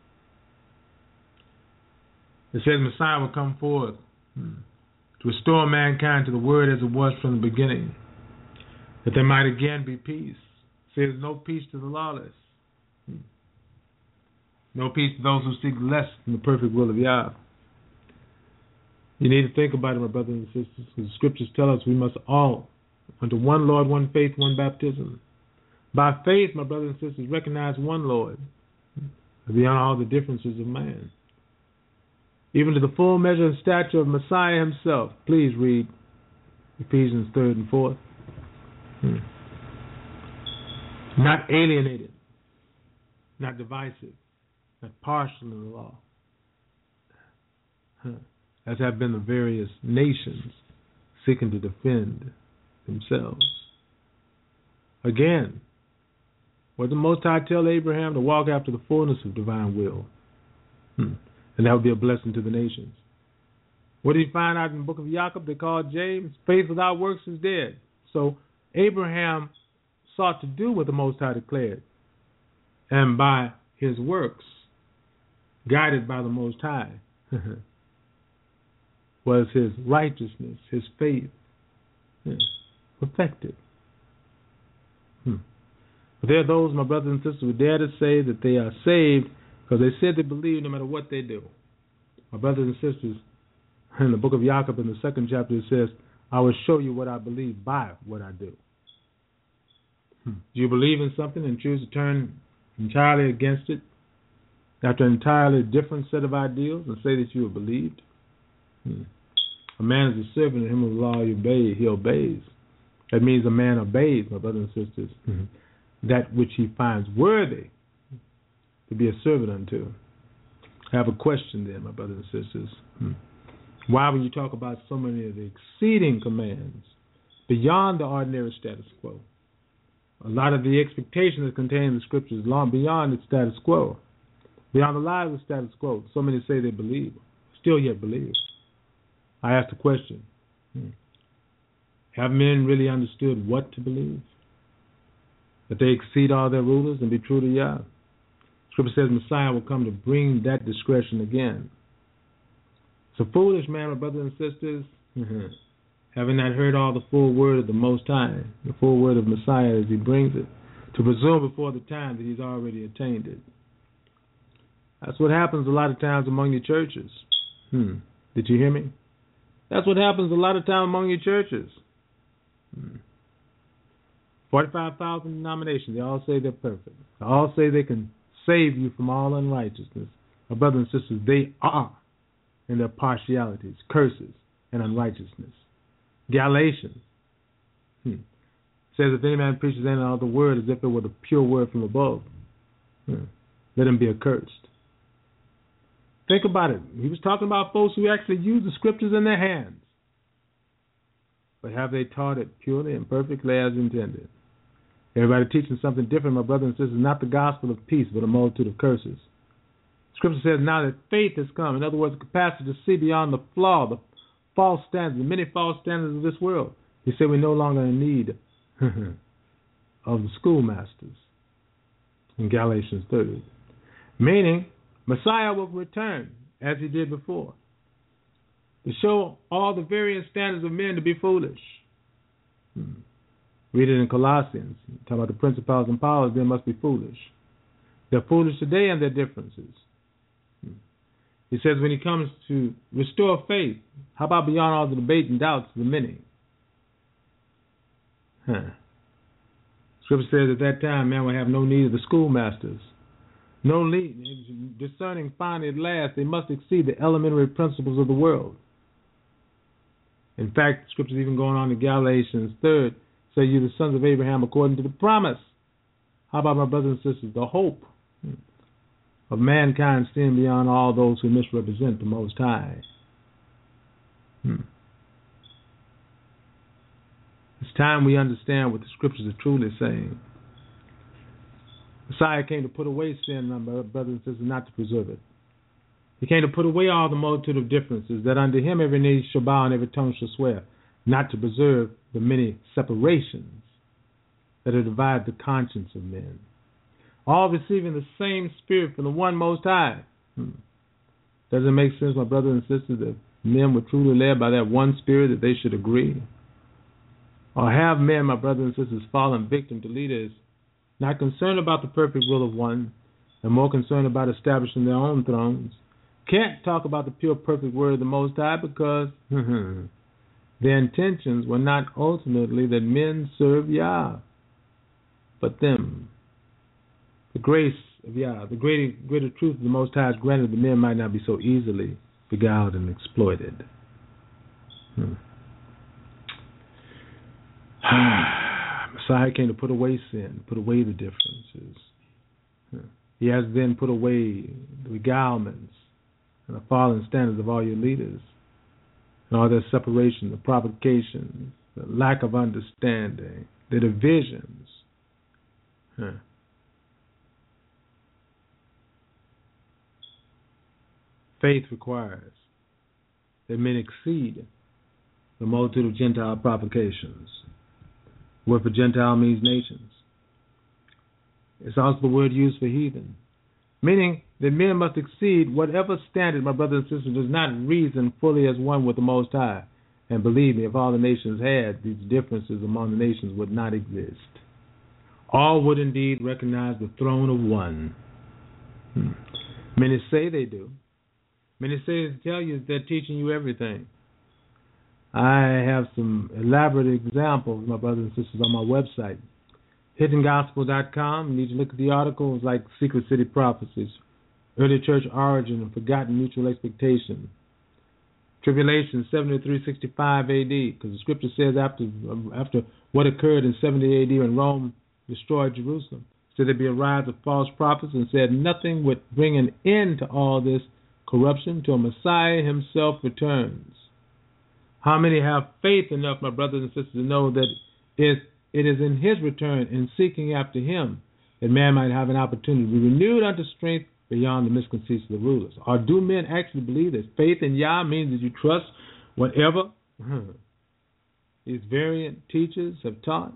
It says Messiah will come forth hmm, to restore mankind to the word as it was from the beginning, that there might again be peace. It says no peace to the lawless. Hmm. No peace to those who seek less than the perfect will of Yah. You need to think about it, my brothers and sisters, because the scriptures tell us we must all, unto one Lord, one faith, one baptism. By faith, my brothers and sisters, recognize one Lord, beyond all the differences of man. Even to the full measure and stature of Messiah himself. Please read Ephesians third and fourth. Hmm. Not alienated, not divisive, not partial in the law, huh. as have been the various nations seeking to defend themselves. Again, what did the Most High tell Abraham? To walk after the fullness of divine will. Hmm. And that would be a blessing to the nations. What did he find out in the book of Jacob? They called James, faith without works is dead. So Abraham sought to do what the Most High declared. And by his works, guided by the Most High, was his righteousness, his faith, yeah, perfected. Hmm. But there are those, my brothers and sisters, who dare to say that they are saved because they said they believe no matter what they do. My brothers and sisters, in the book of Jacob, in the second chapter, it says, I will show you what I believe by what I do. Hmm. Do you believe in something and choose to turn entirely against it after an entirely different set of ideals and say that you have believed? Hmm. A man is a servant, and him of the law he obeys. He obeys. That means a man obeys, my brothers and sisters, hmm. that which he finds worthy to be a servant unto. I have a question there, my brothers and sisters. Hmm. Why, when you talk about so many of the exceeding commands beyond the ordinary status quo, a lot of the expectations that contain in the scriptures long beyond its status quo, beyond the lives of status quo, so many say they believe, still yet believe. I ask the question, hmm. have men really understood what to believe? That they exceed all their rulers and be true to Yah? Scripture says Messiah will come to bring that discretion again. So foolish man, my brothers and sisters, having not heard all the full word of the Most High, the full word of Messiah as he brings it, to presume before the time that he's already attained it. That's what happens a lot of times among your churches. Hmm. Did you hear me? That's what happens a lot of times among your churches. Hmm. forty-five thousand denominations, they all say they're perfect. They all say they can save you from all unrighteousness. My brothers and sisters, they are in their partialities, curses, and unrighteousness. Galatians hmm, says, if any man preaches any other word as if it were the pure word from above, hmm, let him be accursed. Think about it. He was talking about folks who actually use the scriptures in their hands. But have they taught it purely and perfectly as intended? Everybody teaching something different, my brothers and sisters, not the gospel of peace, but a multitude of curses. Scripture says now that faith has come, in other words, the capacity to see beyond the flaw, the false standards, the many false standards of this world. He said we're no longer in need of the schoolmasters in Galatians thirty. Meaning, Messiah will return as he did before to show all the various standards of men to be foolish. Hmm. Read it in Colossians. Talk about the principalities and powers, they must be foolish. They're foolish today in their differences. Hmm. He says when he comes to restore faith, how about beyond all the debate and doubts of the many? Huh. Scripture says at that time, man will have no need of the schoolmasters. No need, discerning finally at last, they must exceed the elementary principles of the world. In fact, Scripture's even going on in Galatians third, say you the sons of Abraham according to the promise. How about my brothers and sisters, the hope of mankind seeing beyond all those who misrepresent the Most High. Hmm. It's time we understand what the Scriptures are truly saying. Messiah came to put away sin, my brothers and sisters, not to preserve it. He came to put away all the multitude of differences, that unto him every knee shall bow and every tongue shall swear, not to preserve the many separations that have divided the conscience of men. All receiving the same Spirit from the one Most High. Hmm. Does it make sense, my brothers and sisters, that men were truly led by that one Spirit, that they should agree? Or have men, my brothers and sisters, fallen victim to leaders not concerned about the perfect will of one, and more concerned about establishing their own thrones? Can't talk about the pure, perfect word of the Most High because their intentions were not ultimately that men serve Yah, but them. The grace of Yah, the greater, greater truth of the Most High is granted that men might not be so easily beguiled and exploited. Hmm. Messiah came to put away sin, put away the differences. Hmm. He has then put away the beguilements and the fallen standards of all your leaders, and all their separation, the provocation, the lack of understanding, the divisions. Huh. Faith requires that men exceed the multitude of Gentile provocations. The word for Gentile means nations. It's also the word used for heathen, meaning that men must exceed whatever standard, my brothers and sisters, does not reason fully as one with the Most High. And believe me, if all the nations had, these differences among the nations would not exist. All would indeed recognize the throne of one. Hmm. Many say they do. Many say they tell you they're teaching you everything. I have some elaborate examples, my brothers and sisters, on my website, hidden gospel dot com. You need to look at the articles like Secret City Prophecies, Early Church Origin and Forgotten Mutual Expectation, Tribulation seventy-three sixty-five A D, because the Scripture says after after what occurred in seventy A D when Rome destroyed Jerusalem, said there be a rise of false prophets, and said nothing would bring an end to all this corruption till Messiah himself returns. How many have faith enough, my brothers and sisters, to know that it is in his return and seeking after him that man might have an opportunity to be renewed unto strength beyond the misconceits of the rulers? Or do men actually believe that faith in Yah means that you trust whatever these variant teachers have taught?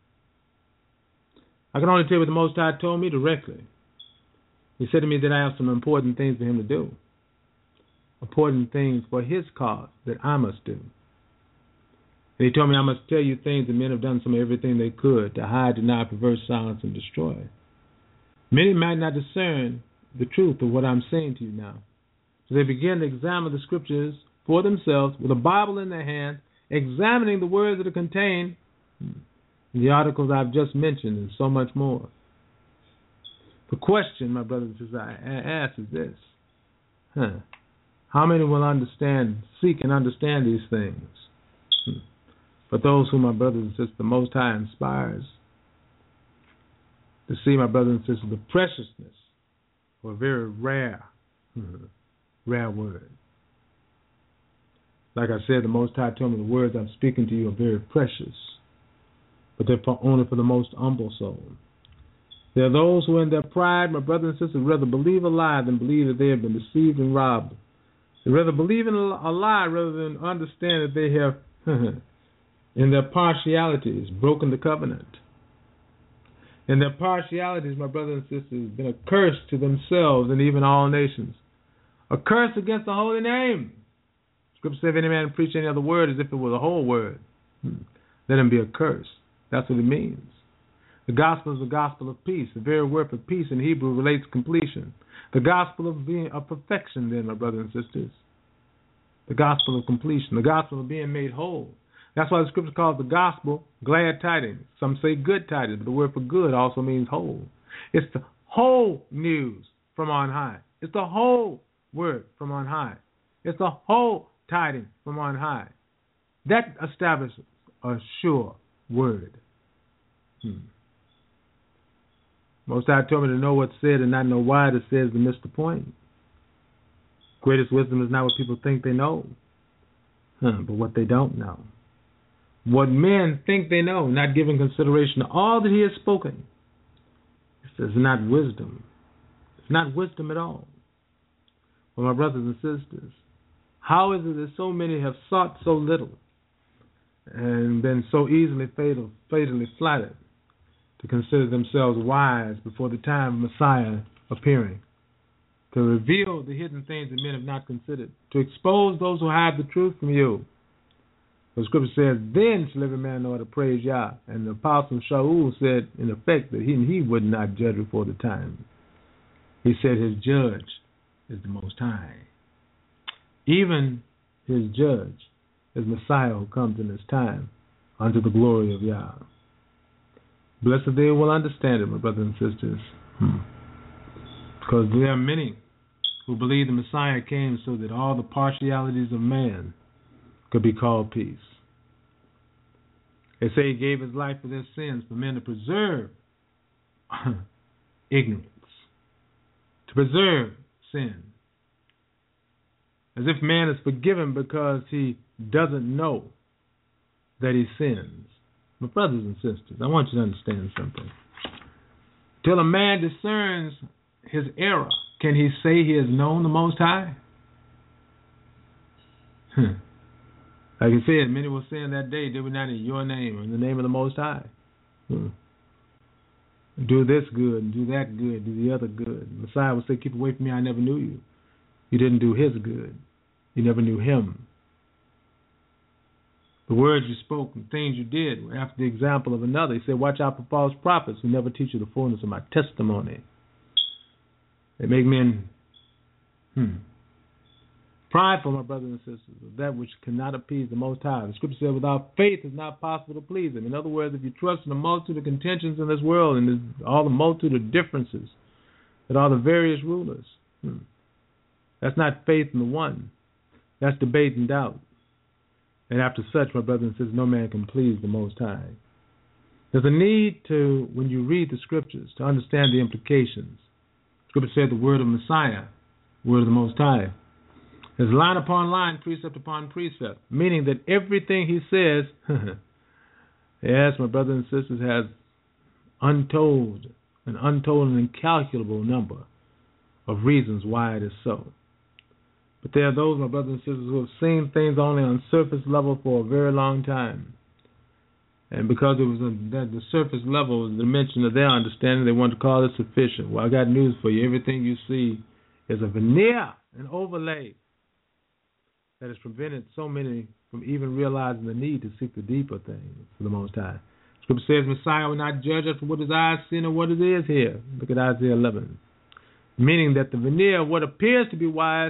I can only tell you what the Most High told me directly. He said to me that I have some important things for him to do, important things for his cause that I must do. And he told me I must tell you things that men have done some of everything they could to hide, deny, perverse, silence, and destroy. Many might not discern the truth of what I'm saying to you now. So they begin to examine the Scriptures for themselves with a Bible in their hand, examining the words that are contained in the articles I've just mentioned and so much more. The question, my brothers and sisters, I ask is this. Huh. How many will understand, seek and understand these things? Hmm. But those whom my brothers and sisters the Most High inspires to see, my brothers and sisters, the preciousness of a very rare, rare word. Like I said, the Most High told me the words I'm speaking to you are very precious, but they're for, only for the most humble soul. There are those who in their pride, my brothers and sisters, rather believe a lie than believe that they have been deceived and robbed. They rather believe in a lie rather than understand that they have In their partialities, broken the covenant. In their partialities, my brothers and sisters, been a curse to themselves and even all nations. A curse against the holy name. Scripture says, if any man preach any other word as if it were the whole word, let him be accursed. That's what it means. The gospel is the gospel of peace. The very word for peace in Hebrew relates completion. The gospel of being of perfection, then, my brothers and sisters. The gospel of completion. The gospel of being made whole. That's why the scripture calls the gospel glad tidings. Some say good tidings, but the word for good also means whole. It's the whole news from on high. It's the whole word from on high. It's the whole tidings from on high. That establishes a sure word. Hmm. Most High told me to know what's said and not know why it says to miss the point. Greatest wisdom is not what people think they know, huh, but what they don't know. What men think they know, not giving consideration to all that he has spoken. This is not wisdom. It's not wisdom at all. Well, my brothers and sisters, how is it that so many have sought so little and been so easily fatal, fatally flattered to consider themselves wise before the time of Messiah appearing, to reveal the hidden things that men have not considered, to expose those who hide the truth from you? The scripture says, then shall every man know how to praise Yah. And the apostle Shaul said, in effect, that he, he would not judge before the time. He said his judge is the Most High. Even his judge is Messiah who comes in his time unto the glory of Yah. Blessed they will understand it, my brothers and sisters. Hmm. Because there are many who believe the Messiah came so that all the partialities of man could be called peace. They say he gave his life for their sins, for men to preserve ignorance, to preserve sin. As if man is forgiven because he doesn't know that he sins. My brothers and sisters, I want you to understand something. Till a man discerns his error, can he say he has known the Most High? Like I said, many will say in that day, did we not in your name or in the name of the Most High? Hmm. Do this good and do that good, do the other good. Messiah will say, keep away from me, I never knew you. You didn't do his good. You never knew him. The words you spoke and things you did were after the example of another. He said, watch out for false prophets who never teach you the fullness of my testimony. They make men hmm, prideful, my brothers and sisters, of that which cannot appease the Most High. The scripture said, without faith it's not possible to please him. In other words, if you trust in the multitude of contentions in this world and all the multitude of differences that are the various rulers, hmm, that's not faith in the one. That's debate and doubt. And after such, my brothers and sisters, no man can please the Most High. There's a need to, when you read the scriptures, to understand the implications. Scripture said the word of Messiah, word of the Most High, is line upon line, precept upon precept, meaning that everything he says, yes, my brothers and sisters, has untold, an untold and incalculable number of reasons why it is so. But there are those, my brothers and sisters, who have seen things only on surface level for a very long time. And because it was a, that the surface level was the dimension of their understanding, they want to call it sufficient. Well, I got news for you. Everything you see is a veneer, an overlay that has prevented so many from even realizing the need to seek the deeper things for the Most High. Scripture says Messiah will not judge us for what his eyes see or what it is here. Look at Isaiah eleven. Meaning that the veneer of what appears to be wise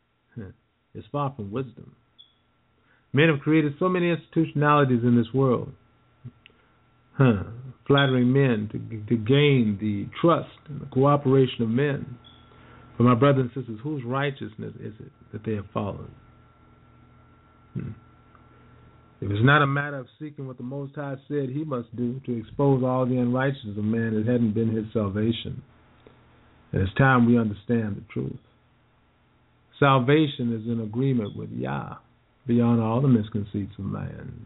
is far from wisdom. Men have created so many institutionalities in this world, huh, flattering men to, to gain the trust and the cooperation of men. But my brothers and sisters, whose righteousness is it that they have followed? Hmm. If it's not a matter of seeking what the Most High said he must do to expose all the unrighteousness of man, it hadn't been his salvation. And it's time we understand the truth. Salvation is in agreement with Yah beyond all the misconceits of man.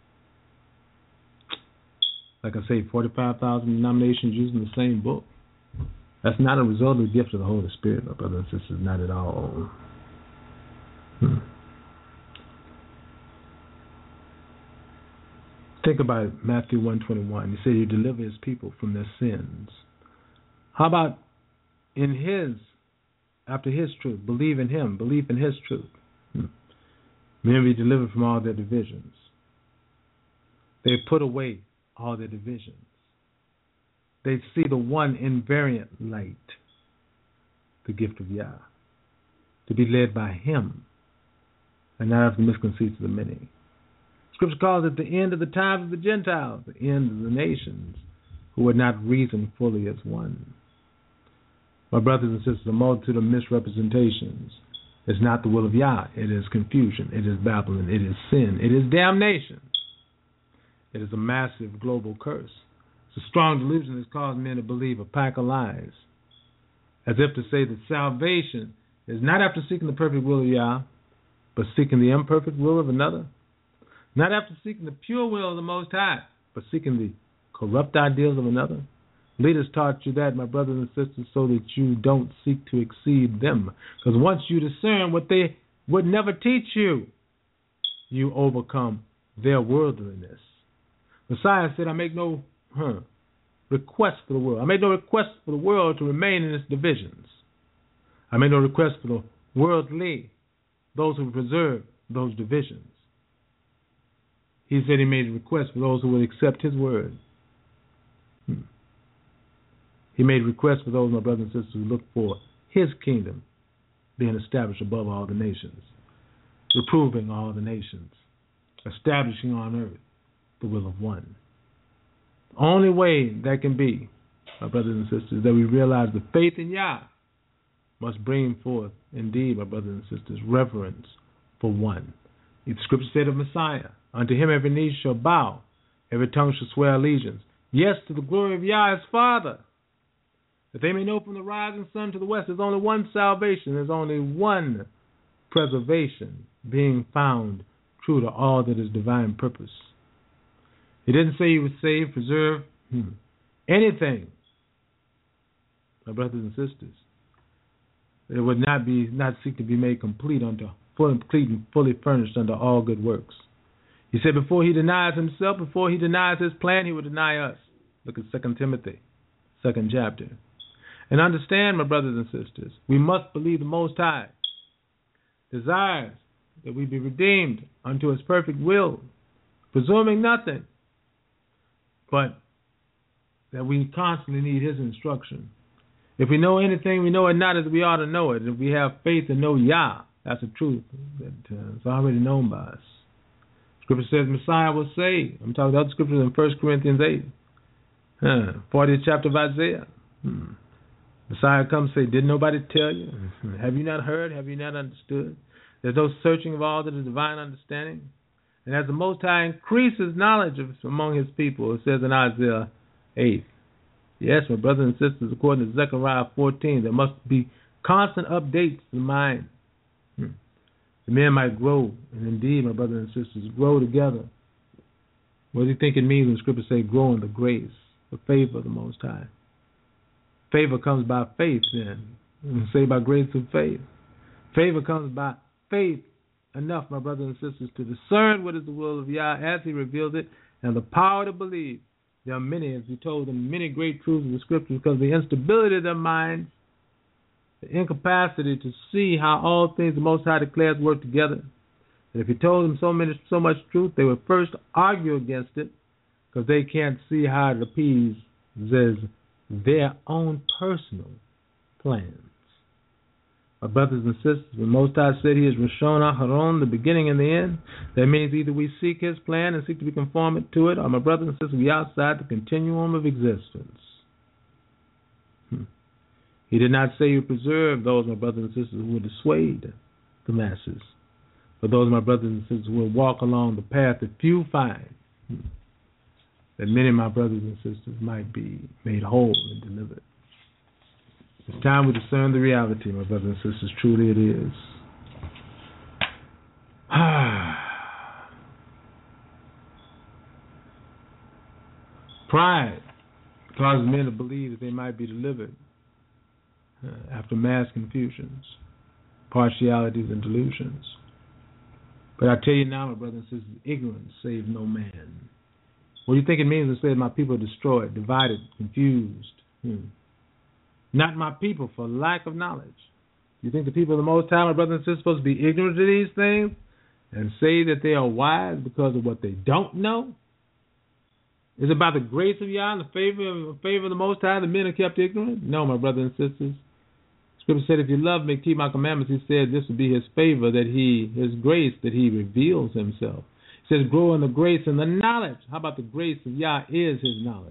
Like I say, forty-five thousand denominations using the same book. That's not a result of the gift of the Holy Spirit, my brothers and sisters, not at all. Hmm. Think about Matthew one twenty-one. He said he deliver his people from their sins. How about in his, after his truth, believe in him, belief in his truth. Hmm. Men be delivered from all their divisions. They put away all their divisions. They see the one invariant light, the gift of Yah, to be led by him and not of the misconceits of the many. Scripture calls it the end of the times of the Gentiles, the end of the nations who would not reason fully as one. My brothers and sisters, a multitude of misrepresentations is not the will of Yah. It is confusion. It is Babylon. It is sin. It is damnation. It is a massive global curse. It's a strong delusion that's caused men to believe a pack of lies, as if to say that salvation is not after seeking the perfect will of Yah, but seeking the imperfect will of another. Not after seeking the pure will of the Most High, but seeking the corrupt ideals of another. Leaders taught you that, my brothers and sisters, so that you don't seek to exceed them. Because once you discern what they would never teach you, you overcome their worldliness. Messiah said, I make no huh, request for the world. I make no request for the world to remain in its divisions. I make no request for the worldly, those who preserve those divisions. He said he made a request for those who would accept his word. Hmm. He made requests for those, my brothers and sisters, who look for his kingdom being established above all the nations, reproving all the nations, establishing on earth the will of one. The only way that can be, my brothers and sisters, is that we realize the faith in Yah must bring forth, indeed, my brothers and sisters, reverence for one. The scripture said of Messiah, unto him every knee shall bow, every tongue shall swear allegiance, yes, to the glory of Yah his Father, that they may know from the rising sun to the west, there's only one salvation, there's only one preservation being found true to all that is divine purpose. He didn't say he would save, preserve, hmm, anything, my brothers and sisters. It would not be not seek to be made complete unto fully complete and fully furnished unto all good works. He said before he denies himself, before he denies his plan, he will deny us. Look at Second Timothy, second chapter. And understand, my brothers and sisters, we must believe the Most High desires that we be redeemed unto his perfect will, presuming nothing, but that we constantly need his instruction. If we know anything, we know it not as we ought to know it. If we have faith and know Yah, that's the truth that uh, is already known by us. Scripture says Messiah will say, I'm talking about scriptures in First Corinthians eight, huh, fortieth chapter of Isaiah. Hmm. Messiah comes and say, did nobody tell you? Have you not heard? Have you not understood? There's no searching of all that is divine understanding. And as the Most High increases knowledge of, among his people, it says in Isaiah eight, yes, my brothers and sisters, according to Zechariah fourteen, there must be constant updates to the mind. Hmm. The men might grow, and indeed, my brothers and sisters, grow together. What do you think it means when Scripture say grow in the grace, the favor of the Most High? Favor comes by faith, then. We say by grace of faith. Favor comes by faith enough, my brothers and sisters, to discern what is the will of Yah as he reveals it, and the power to believe. There are many, as we told them, many great truths of the Scriptures because of the instability of their minds, the incapacity to see how all things the Most High declares work together. And if you told them so many, so much truth, they would first argue against it because they can't see how it appeases their own personal plans. My brothers and sisters, when Most High said he is Rishon Aharon, the beginning and the end, that means either we seek his plan and seek to be conformed to it, or my brothers and sisters, we outside the continuum of existence. Hmm. He did not say he would preserve those, my brothers and sisters, who would dissuade the masses, but those, my brothers and sisters, who will walk along the path that few find, hmm. that many of my brothers and sisters might be made whole and delivered. It's time we discern the reality, my brothers and sisters. Truly it is. Pride causes men to believe that they might be delivered uh, after mass confusions, partialities, and delusions. But I tell you now, my brothers and sisters, ignorance saves no man. What do you think it means when it says my people are destroyed, divided, confused? Hmm. Not my people for lack of knowledge. You think the people of the Most High, my brothers and sisters, are supposed to be ignorant of these things and say that they are wise because of what they don't know? Is it about the grace of Yah and the favor of, favor of the Most High that men are kept ignorant? No, my brothers and sisters. Scripture said, if you love me, keep my commandments. He said this would be his favor, that he, his grace, that he reveals himself. He says, grow in the grace and the knowledge. How about the grace of Yah is his knowledge?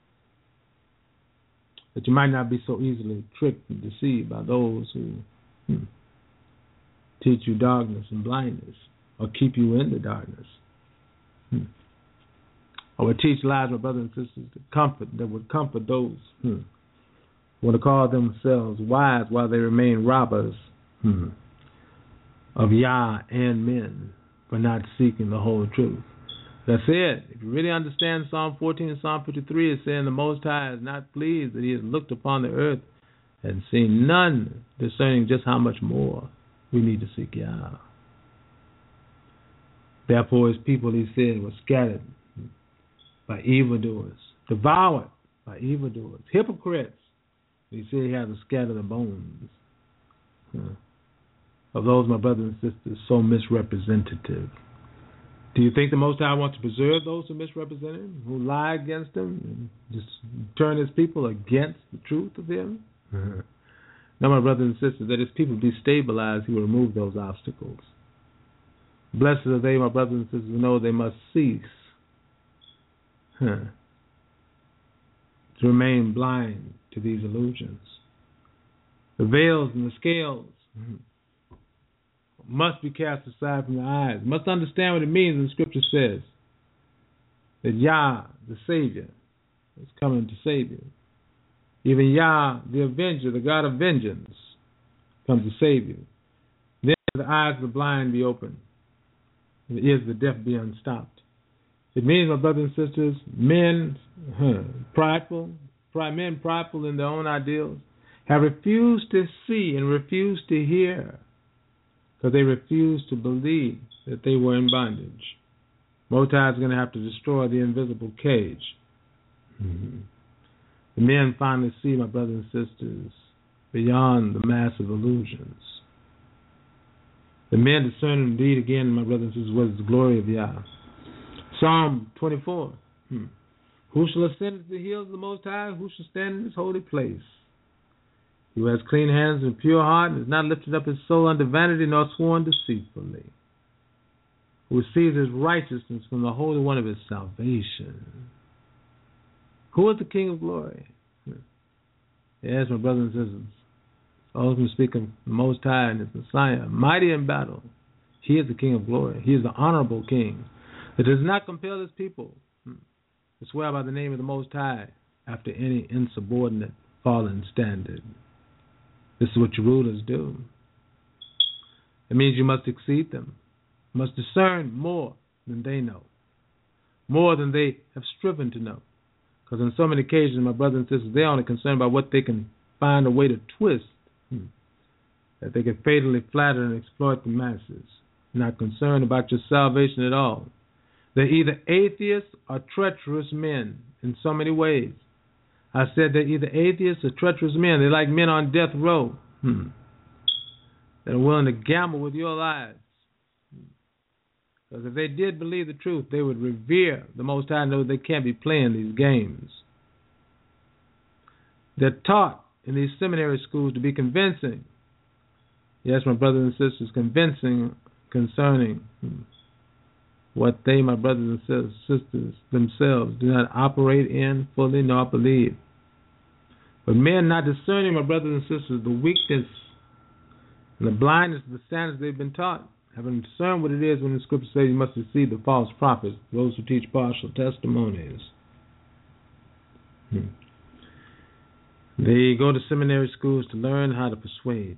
That you might not be so easily tricked and deceived by those who hmm, teach you darkness and blindness, or keep you in the darkness. Hmm. Or would teach lies, my brothers and sisters, to comfort, that would comfort those hmm, who want to call themselves wise while they remain robbers hmm, of Yah and men for not seeking the whole truth. That's it. If you really understand Psalm fourteen and Psalm fifty-three, it's saying the Most High is not pleased that he has looked upon the earth and seen none discerning just how much more we need to seek Yah. Therefore his people, he said, were scattered by evildoers, devoured by evildoers, hypocrites. He said he had to scatter the bones uh, of those, my brothers and sisters, so misrepresentative. Do you think the Most High wants to preserve those who misrepresent him, who lie against him, and just turn his people against the truth of him? Uh-huh. No, my brothers and sisters, that his people be stabilized, he will remove those obstacles. Blessed are they, my brothers and sisters, who know they must cease huh, to remain blind to these illusions. The veils and the scales must be cast aside from the eyes. Must understand what it means when the Scripture says that Yah, the Savior, is coming to save you. Even Yah, the Avenger, the God of vengeance, comes to save you. Then the eyes of the blind be opened, and the ears of the deaf be unstopped. It means, my brothers and sisters, men huh, prideful, pride, men prideful in their own ideals, have refused to see and refused to hear, because they refused to believe that they were in bondage. Most High is going to have to destroy the invisible cage. Mm-hmm. The men finally see, my brothers and sisters, beyond the massive illusions. The men discern indeed again, my brothers and sisters, what is the glory of Yah. Psalm twenty-four. Hmm. Who shall ascend to the hills of the Most High? Who shall stand in his holy place? He who has clean hands and pure heart, and has not lifted up his soul unto vanity, nor sworn deceitfully. Who receives his righteousness from the Holy One of his salvation. Who is the King of glory? Yes, my brothers and sisters. Those who speak of the Most High and his Messiah, mighty in battle. He is the King of glory. He is the honorable King. It does not compel his people to swear by the name of the Most High after any insubordinate fallen standard. This is what your rulers do. It means you must exceed them. You must discern more than they know. More than they have striven to know. Because on so many occasions, my brothers and sisters, they're only concerned about what they can find a way to twist, hmm, that they can fatally flatter and exploit the masses. Not concerned about your salvation at all. They're either atheists or treacherous men in so many ways. I said they're either atheists or treacherous men. They're like men on death row. Hmm. They're willing to gamble with your lives. Because if they did believe the truth, they would revere the Most High and know they can't be playing these games. They're taught in these seminary schools to be convincing. Yes, my brothers and sisters, convincing concerning hmm, what they, my brothers and sisters, themselves do not operate in fully nor believe. But men not discerning, my brothers and sisters, the weakness and the blindness of the standards they've been taught, having discerned what it is when the Scripture says you must deceive the false prophets, those who teach partial testimonies. Hmm. They go to seminary schools to learn how to persuade.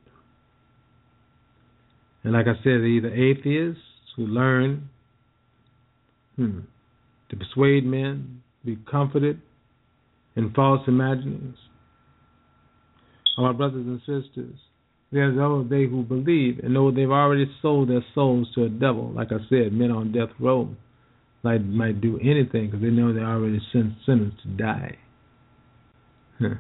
And like I said, they're either atheists who learn Hmm. to persuade men, be comforted in false imaginings. Oh, my brothers and sisters, there's those they who believe and know they've already sold their souls to a devil. Like I said, men on death row. like might do anything because they know they're already sen- sentenced to die. Huh.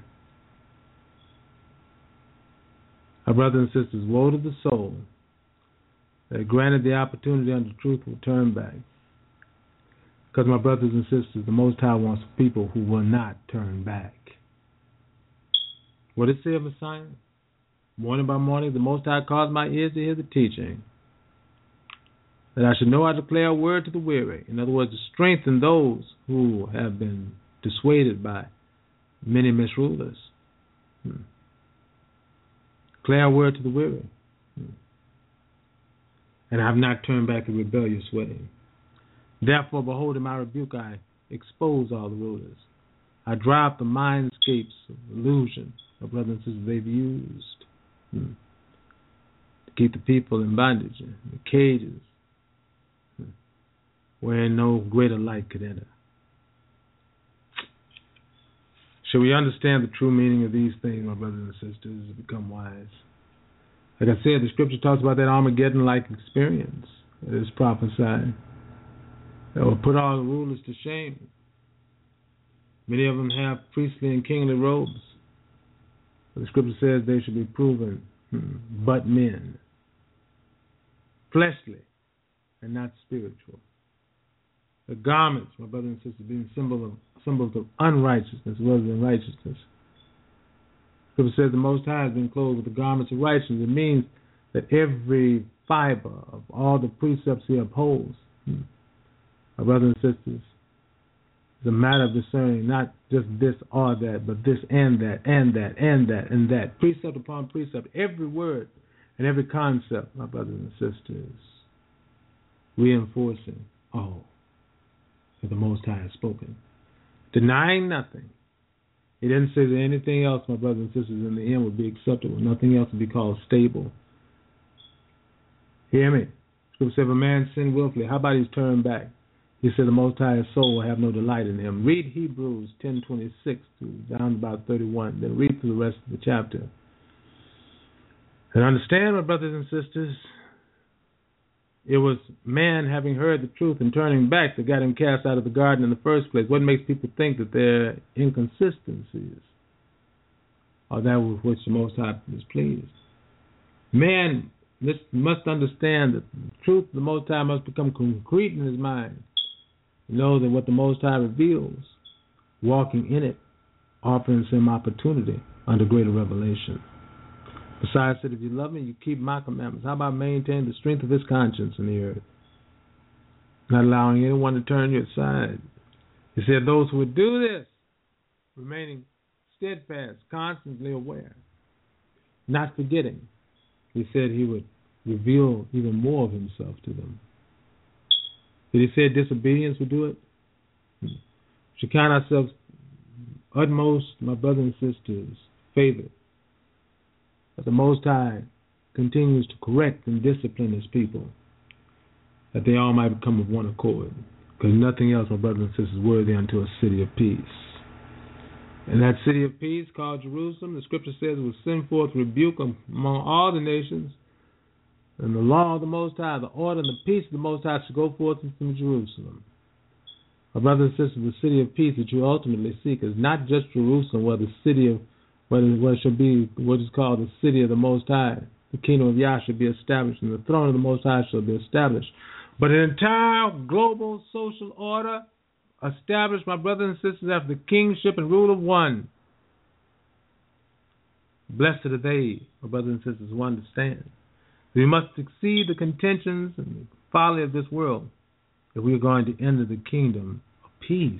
Our brothers and sisters, woe to the soul that granted the opportunity unto truth will turn back. Because, my brothers and sisters, the Most High wants people who will not turn back. What did it say of Messiah? Morning by morning, the Most High caused my ears to hear the teaching, that I should know how to declare a word to the weary. In other words, to strengthen those who have been dissuaded by many misrulers. Hmm. Declare a word to the weary. Hmm. And I have not turned back the rebellious way. Therefore, behold, in my rebuke I expose all the rulers. I drive the mindscapes of illusion my brothers and sisters they've used hmm, to keep the people in bondage, in the cages, hmm, wherein no greater light could enter. Shall we understand the true meaning of these things, my brothers and sisters, and become wise? Like I said, the scripture talks about that Armageddon-like experience that is prophesied that will put all the rulers to shame. Many of them have priestly and kingly robes. But the scripture says they should be proven hmm, but men, fleshly and not spiritual. The garments, my brothers and sisters, being symbol of, symbols of unrighteousness rather than righteousness. The scripture says the Most High has been clothed with the garments of righteousness. It means that every fiber of all the precepts he upholds, hmm, my brothers and sisters, it's a matter of discerning not just this or that, but this and that, and that, and that, and that. Precept upon precept, every word and every concept, my brothers and sisters, reinforcing all that the Most High has spoken. Denying nothing. He didn't say that anything else, my brothers and sisters, in the end would be acceptable. Nothing else would be called stable. Hear me. Scripture said, if a man sin willfully, how about he's turned back? He said the Most High's soul will have no delight in him. Read Hebrews ten twenty-six to down about thirty-one. Then read through the rest of the chapter. And understand, my brothers and sisters, it was man having heard the truth and turning back that got him cast out of the garden in the first place. What makes people think that there are inconsistencies or that with which the Most High is pleased? Man must understand that the truth of the Most High must become concrete in his mind. Know that what the Most High reveals, walking in it, offers him opportunity under greater revelation. Besides, said, if you love me, you keep my commandments. How about maintaining the strength of his conscience in the earth? Not allowing anyone to turn you aside. He said, those who would do this, remaining steadfast, constantly aware, not forgetting, he said he would reveal even more of himself to them. Did he say disobedience would do it? We should count ourselves utmost, my brothers and sisters, favored. That the Most High continues to correct and discipline his people, that they all might become of one accord. Because nothing else, my brothers and sisters, is worthy unto a city of peace. And that city of peace called Jerusalem, the scripture says, will send forth rebuke among all the nations. And the law of the Most High, the order and the peace of the Most High should go forth from Jerusalem. My brothers and sisters, the city of peace that you ultimately seek is not just Jerusalem, where the city of, where what should be what is called the city of the Most High. The kingdom of Yah should be established, and the throne of the Most High shall be established. But an entire global social order established, my brothers and sisters, after the kingship and rule of one. Blessed are they, my brothers and sisters, who understand. We must exceed the contentions and the folly of this world if we are going to enter the kingdom of peace.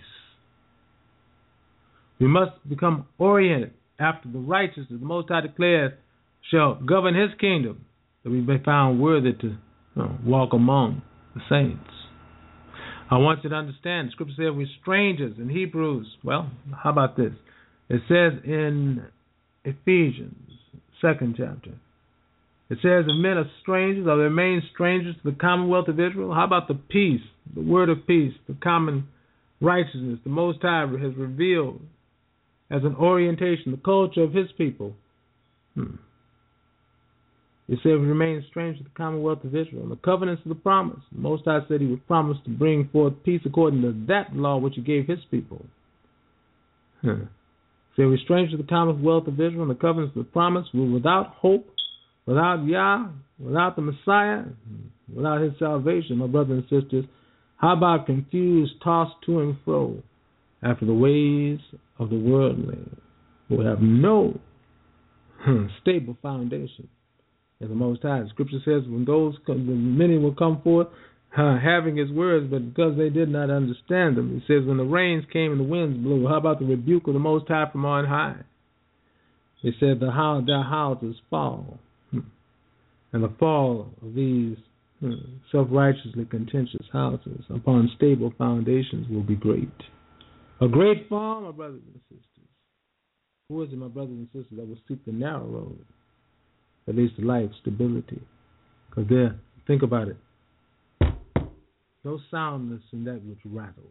We must become oriented after the righteousness the Most High declares shall govern his kingdom, that we be found worthy to you know, walk among the saints. I want you to understand, the scripture says we're strangers in Hebrews. Well, how about this? It says in Ephesians, second chapter, it says, if men are strangers or they remain strangers to the commonwealth of Israel, how about the peace, the word of peace, the common righteousness the Most High has revealed as an orientation, the culture of his people? Hmm. It said, we remain strange to the commonwealth of Israel, and the covenants of the promise. The Most High said he would promise to bring forth peace according to that law which he gave his people. Huh. Say, we're strange to the commonwealth of Israel, and the covenants of the promise. We're without hope, without Yah, without the Messiah, without his salvation. My brothers and sisters, how about confused, tossed to and fro after the ways of the worldly, who have no hmm, stable foundation in the Most High? Scripture says, when those when many will come forth, uh, having his words, but because they did not understand them. He says, when the rains came and the winds blew, how about the rebuke of the Most High from on high? He said, the how their houses fall, hmm. and the fall of these hmm, self-righteously contentious houses upon stable foundations will be great. A great fall, my brothers and sisters. Who is it, my brothers and sisters, that will seek the narrow road that leads to life, stability? Because there, think about it, no soundness in that which rattles.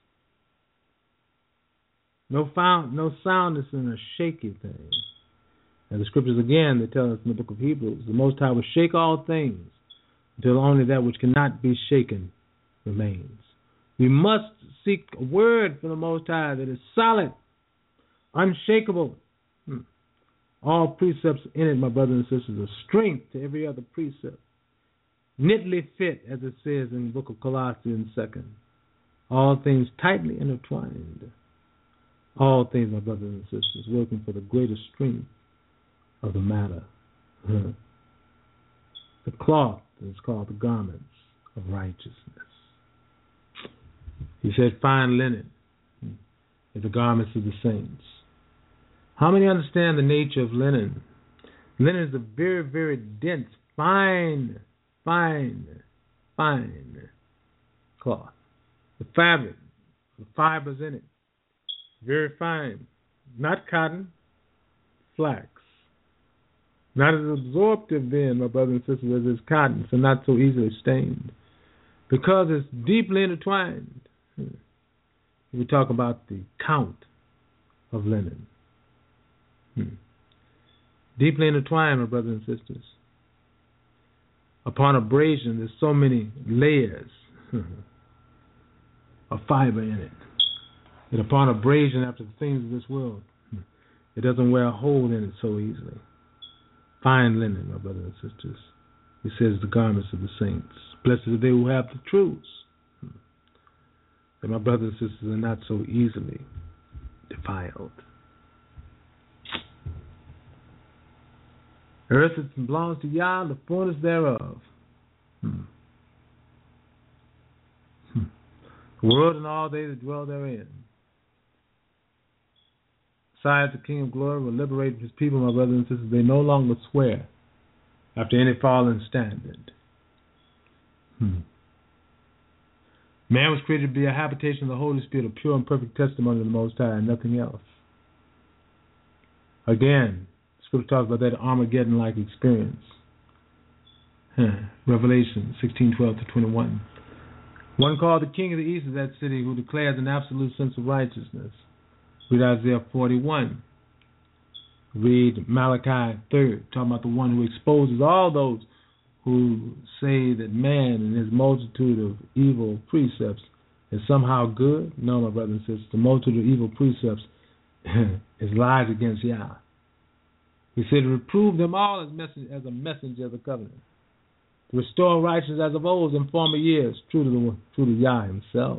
No found, no soundness in a shaky thing. And the scriptures again, they tell us in the book of Hebrews, the Most High will shake all things until only that which cannot be shaken remains. We must seek a word from the Most High that is solid, unshakable. Hmm. All precepts in it, my brothers and sisters, are strength to every other precept. Knitly fit, as it says in the book of Colossians second. All things tightly intertwined. All things, my brothers and sisters, working for the greater strength of the matter. Hmm. The cloth is called the garments of righteousness. He said, fine linen is the garments of the saints. How many understand the nature of linen? Linen is a very, very dense, fine, fine, fine cloth. The fabric, the fibers in it, very fine. Not cotton, flax. Not as absorptive then, my brothers and sisters, as is cotton, so not so easily stained. Because it's deeply intertwined. We talk about the count of linen. Hmm. Deeply intertwined, my brothers and sisters. Upon abrasion, there's so many layers of fiber in it. And upon abrasion, after the things of this world, it doesn't wear a hole in it so easily. Fine linen, my brothers and sisters. He says the garments of the saints. Blessed are they who have the truths. That my brothers and sisters are not so easily defiled. Earth it belongs to Yah, the fullness thereof. Hmm. Hmm. The world and all they that dwell therein. Besides, the King of Glory will liberate his people, my brothers and sisters. They no longer swear after any fallen standard. Hmm. Man was created to be a habitation of the Holy Spirit, a pure and perfect testimony of the Most High, and nothing else. Again, Scripture talks about that Armageddon-like experience. Huh. Revelation sixteen, twelve to twenty-one. One called the King of the East is that city who declares an absolute sense of righteousness. Read Isaiah forty-one. Read Malachi three, talking about the one who exposes all those who say that man and his multitude of evil precepts is somehow good. No, my brothers and sisters, the multitude of evil precepts is lies against Yah. He said to reprove them all as, message, as a messenger of the covenant, to restore righteousness as of old in former years, true to the true to Yah himself.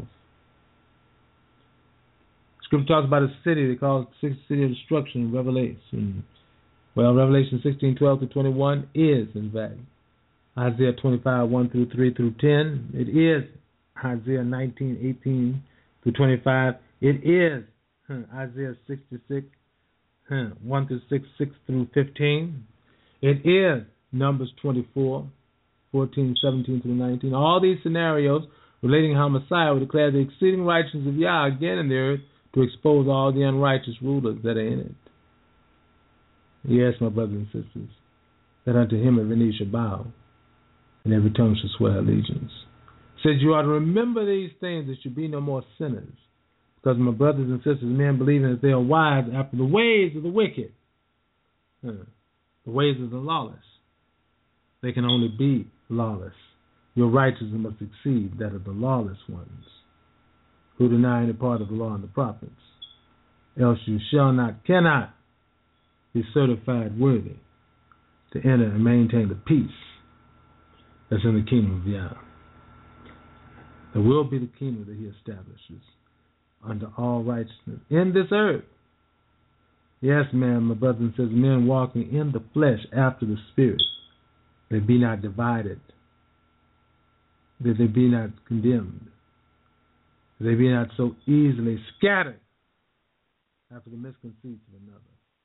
Scripture talks about a city they call it the city of destruction in Revelation. Well, Revelation sixteen, twelve to twenty-one is, in fact, Isaiah twenty-five, one through three through ten. It is Isaiah nineteen, eighteen through twenty-five. It is huh, Isaiah sixty-six, huh, one through six, six through fifteen. It is Numbers twenty-four, fourteen, seventeen through nineteen. All these scenarios relating how Messiah will declare the exceeding righteousness of Yah again in the earth to expose all the unrighteous rulers that are in it. Yes, my brothers and sisters, that unto him every knee shall bow, and every tongue shall swear allegiance. Says you ought to remember these things, that you be no more sinners. Because my brothers and sisters, men believing that they are wise after the ways of the wicked, huh, the ways of the lawless. they can only be lawless. Your righteousness must exceed that of the lawless ones, who deny any part of the law and the prophets. Else you shall not, cannot be certified worthy to enter and maintain the peace that's in the kingdom of Yah. There will be the kingdom that he establishes under all righteousness in this earth. Yes, ma'am, my brothers and sisters, men walking in the flesh after the Spirit, they be not divided, that they be not condemned, they be not so easily scattered after the misconceits of another.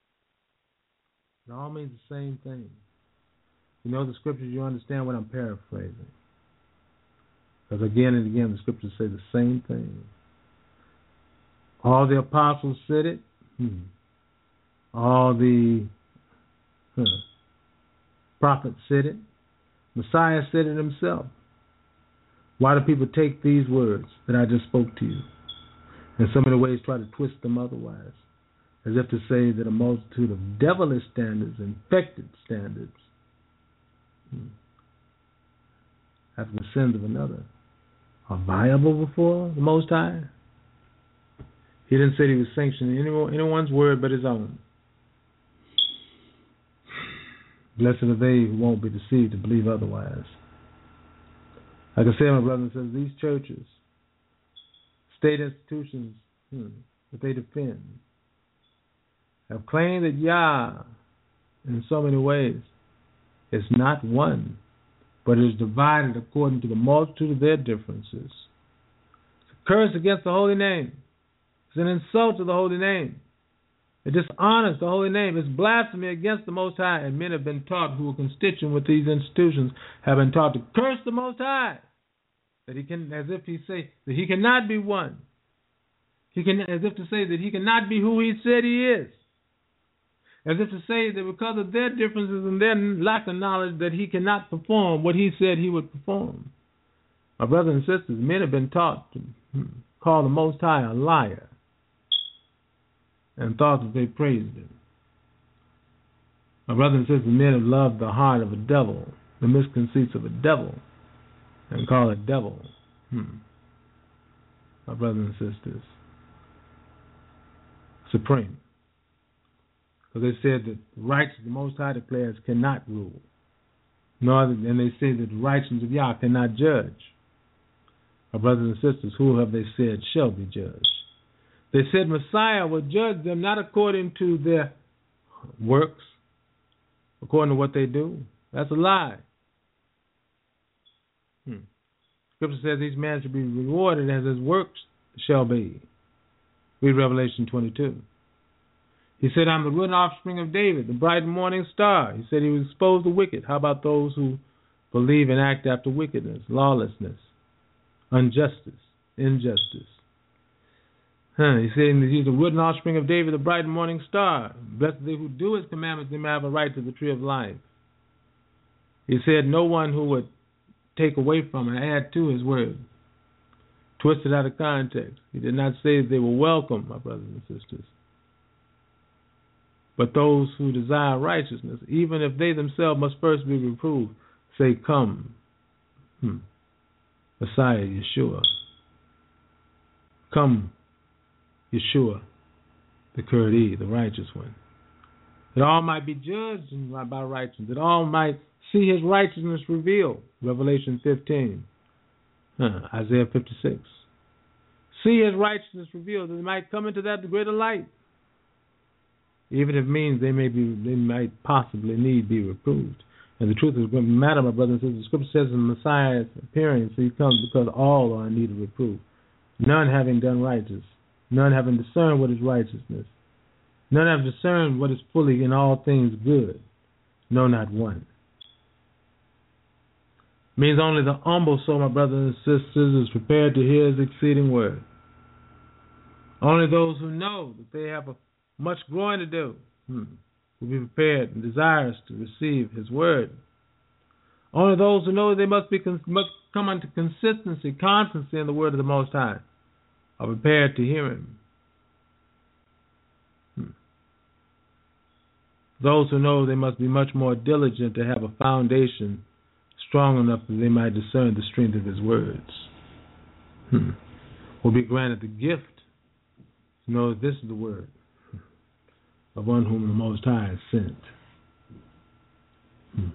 It all means the same thing. You know the scriptures, you understand what I'm paraphrasing. Because again and again the scriptures say the same thing. All the apostles said it. Hmm. All the huh, prophets said it. Messiah said it himself. Why do people take these words that I just spoke to you and so many ways try to twist them otherwise, as if to say that a multitude of devilish standards, infected standards, hmm, after the sins of another, are viable before the Most High? He didn't say he was sanctioning anyone, anyone's word but his own. Blessed are they who won't be deceived to believe otherwise. Like I said, my brother says, these churches, state institutions hmm, that they defend, have claimed that Yah, in so many ways, is not one, but is divided according to the multitude of their differences. It's a curse against the holy name. It's an insult to the holy name. It dishonors the holy name. It's blasphemy against the Most High. And men have been taught, who are constituent with these institutions, have been taught to curse the Most High. That he can, as if he say that he cannot be one. He can, as if to say that he cannot be who he said he is. As if to say that because of their differences and their lack of knowledge, that he cannot perform what he said he would perform. My brothers and sisters, men have been taught to call the Most High a liar, and thought that they praised him. My brothers and sisters, men have loved the heart of a devil, the misconceits of a devil, and call it devil. Hmm. My brothers and sisters, supreme. Because they said that righteous, the Most High declares, cannot rule. Nor, and they say that the righteousness of Yah cannot judge. My brothers and sisters, who have they said shall be judged? They said Messiah will judge them not according to their works, according to what they do. That's a lie. Hmm. Scripture says each man should be rewarded as his works shall be. Read Revelation twenty-two. He said, I'm the root and offspring of David, the bright morning star. He said he would expose the wicked. How about those who believe and act after wickedness, lawlessness, injustice, injustice? Huh. He said he's the root and offspring of David, the bright morning star. Blessed are they who do his commandments, they may have a right to the tree of life. He said no one who would take away from and add to his word, twist it out of context. He did not say they were welcome, my brothers and sisters. But those who desire righteousness, even if they themselves must first be reproved, say, come, hmm. Messiah, Yeshua. Come, Yeshua, the Kurdi, the righteous one. That all might be judged by righteousness, that all might see his righteousness revealed. Revelation fifteen, huh. Isaiah fifty-six. See his righteousness revealed, that they might come into that greater light. Even if it means they may be, they might possibly need be reproved. And the truth is the matter, my brothers and sisters. The scripture says in the Messiah's appearing, so he comes because all are in need of reproof. None having done righteous, none having discerned what is righteousness, none have discerned what is fully in all things good, no, not one. Means only the humble soul, my brothers and sisters, is prepared to hear his exceeding word. Only those who know that they have a much growing to do hmm, will be prepared and desirous to receive his word. Only those who know they must be must come unto consistency, constancy in the word of the Most High, are prepared to hear him. Hmm. Those who know they must be much more diligent to have a foundation strong enough that they might discern the strength of his words. Hmm. Will be granted the gift to know that this is the word of one whom the Most High has sent. Hmm.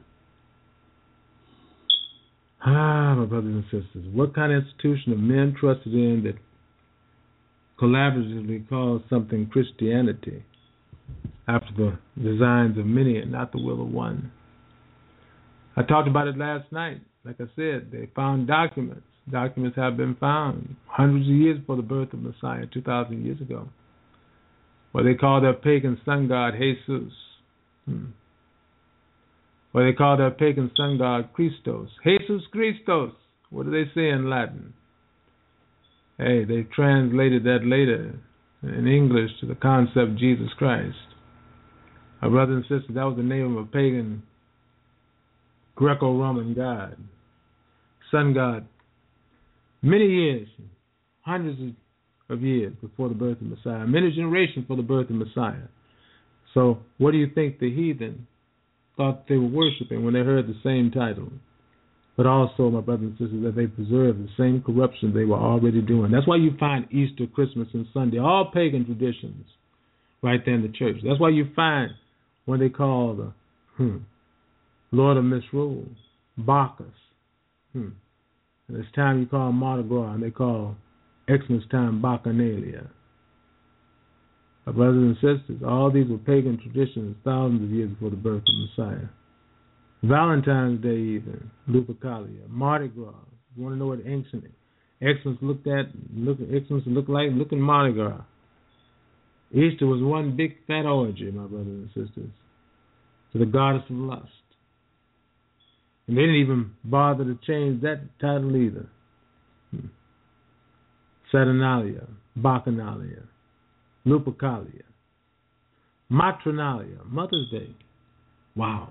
Ah, my brothers and sisters, what kind of institution of men trusted in that collaboratively calls something Christianity after the designs of many and not the will of one? I talked about it last night. Like I said, they found documents. Documents have been found hundreds of years before the birth of Messiah, two thousand years ago, where they call their pagan sun god Jesus. Hmm. Where they call their pagan sun god Christos. Jesus Christos. What do they say in Latin? Hey, they translated that later in English to the concept Jesus Christ. My brothers and sisters, that was the name of a pagan Greco-Roman god, sun god, many years, hundreds of years before the birth of Messiah, many generations before the birth of Messiah. So what do you think the heathen thought they were worshiping when they heard the same title? But also, my brothers and sisters, that they preserved the same corruption they were already doing. That's why you find Easter, Christmas, and Sunday, all pagan traditions, right there in the church. That's why you find what they call the hmm, Lord of Misrule, Bacchus. Hmm. And it's time you call Mardi Gras, and they call Xmas time Bacchanalia. My brothers and sisters, all these were pagan traditions thousands of years before the birth of Messiah. Valentine's Day even, Lupercalia, Mardi Gras. You want to know what ancient Xmas looked at, look Xmas looked like? Look at Mardi Gras. Easter was one big fat orgy, my brothers and sisters, to the goddess of lust. And they didn't even bother to change that title either. Hmm. Saturnalia, Bacchanalia, Lupercalia, Matronalia, Mother's Day. Wow.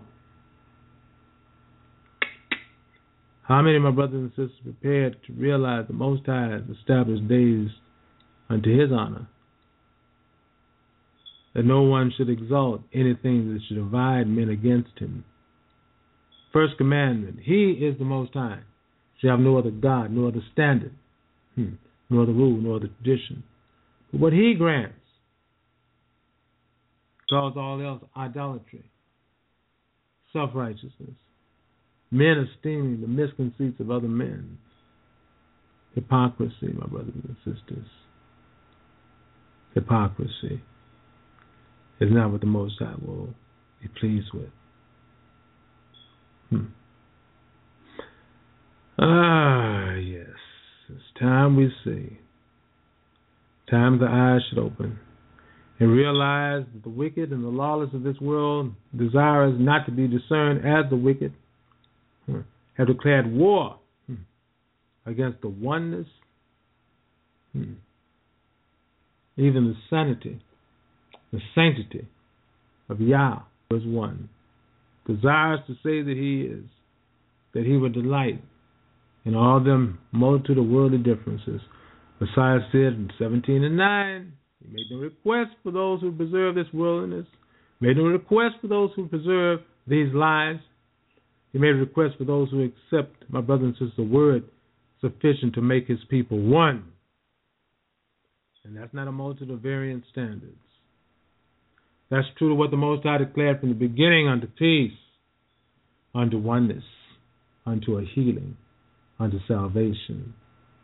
How many of my brothers and sisters prepared to realize the Most High has established days unto his honor, that no one should exalt anything that should divide men against him? First commandment, he is the Most High. Shall have no other God, no other standard, hmm. no other rule, no other tradition. But what he grants calls all else idolatry, self-righteousness, men esteeming the misconceits of other men, hypocrisy, my brothers and sisters. Hypocrisy is not what the Most High will be pleased with. Hmm. Ah, yes. It's time we see. Time the eyes should open and realize that the wicked and the lawless of this world, desirous not to be discerned as the wicked, hmm, have declared war hmm, against the oneness, hmm, even the sanity, the sanctity of Yah as one. Desires to say that he is, that he would delight in all them multitude of worldly differences. Messiah said in seventeen and nine, he made no request for those who preserve this worldliness, made no request for those who preserve these lies. He made a request for those who accept, my brothers and sisters, the word sufficient to make his people one. And that's not a multitude of variant standards. That's true to what the Most High declared from the beginning, unto peace, unto oneness, unto a healing, unto salvation.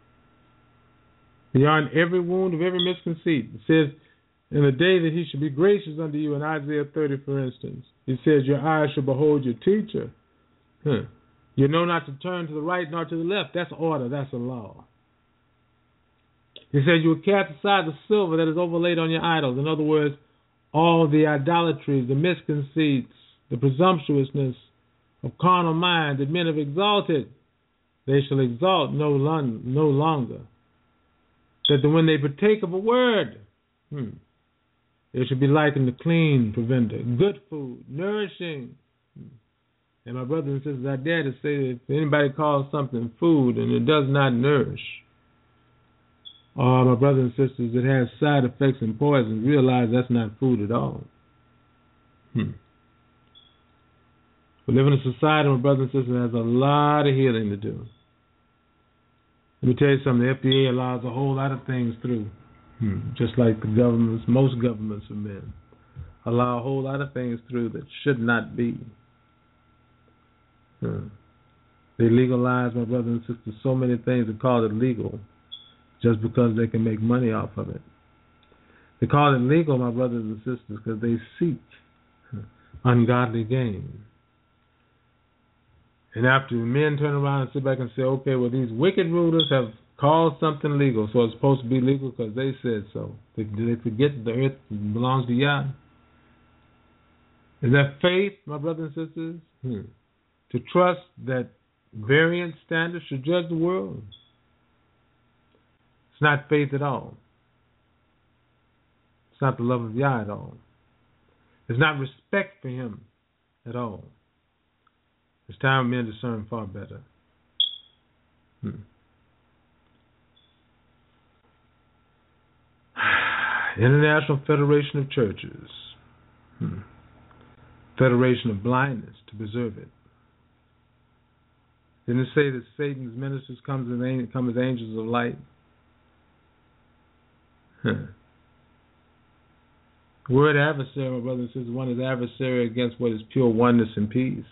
Beyond every wound of every misconceit. It says, in the day that he should be gracious unto you, in Isaiah thirty, for instance. He says, your eyes shall behold your teacher. Huh. You know not to turn to the right nor to the left. That's order. That's a law. He says, you will cast aside the silver that is overlaid on your idols. In other words, all the idolatries, the misconceits, the presumptuousness of carnal mind that men have exalted, they shall exalt no, long, no longer. That when they partake of a word, hmm, it should be likened to clean provender, good food, nourishing. And my brothers and sisters, I dare to say that if anybody calls something food and it does not nourish, or my brothers and sisters, it has side effects and poisons, realize that's not food at all. Hmm. We live in a society, my brothers and sisters, that has a lot of healing to do. Let me tell you something, the F D A allows a whole lot of things through. Hmm. Just like the governments, most governments of men, allow a whole lot of things through that should not be. Hmm. They legalize, my brothers and sisters, so many things and call it legal just because they can make money off of it. They call it legal, my brothers and sisters, because they seek ungodly gain. And after men turn around and sit back and say, okay, well, these wicked rulers have called something legal, so it's supposed to be legal because they said so. Did they forget that the earth belongs to Yah? Is that faith, my brothers and sisters? Hmm. To trust that variant standards should judge the world? It's not faith at all. It's not the love of Yah at all. It's not respect for Him at all. It's time men discern far better. Hmm. International Federation of Churches. Hmm. Federation of blindness to preserve it. Didn't it say that Satan's ministers come as, come as angels of light? Huh. The word adversary, my brothers and sisters, one is adversary against what is pure oneness and peace.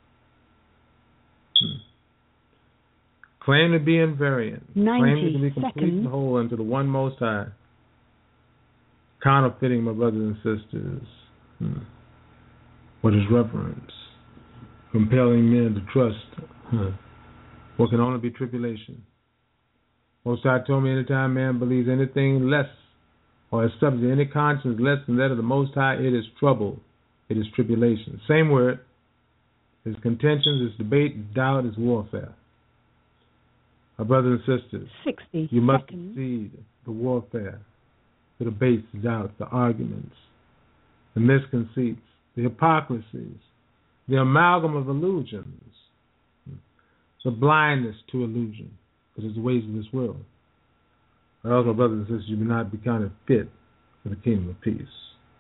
Hmm. Claim to be invariant. Claim to be complete and whole unto the one Most High. Counterfeiting, my brothers and sisters. Hmm. What is reverence? Compelling men to trust huh. what can only be tribulation. Most High told me anytime man believes anything less or is subject to any conscience less than that of the Most High, it is trouble. It is tribulation. Same word. It's contentions, it's debate, it's doubt, it's warfare. My brothers and sisters, sixty you must seconds. see the warfare, the debates, the doubts, the arguments, the misconceits, the hypocrisies, the amalgam of illusions, the blindness to illusion, because it's the ways of this world. Or else, my brothers and sisters, you will not be counted fit for the kingdom of peace.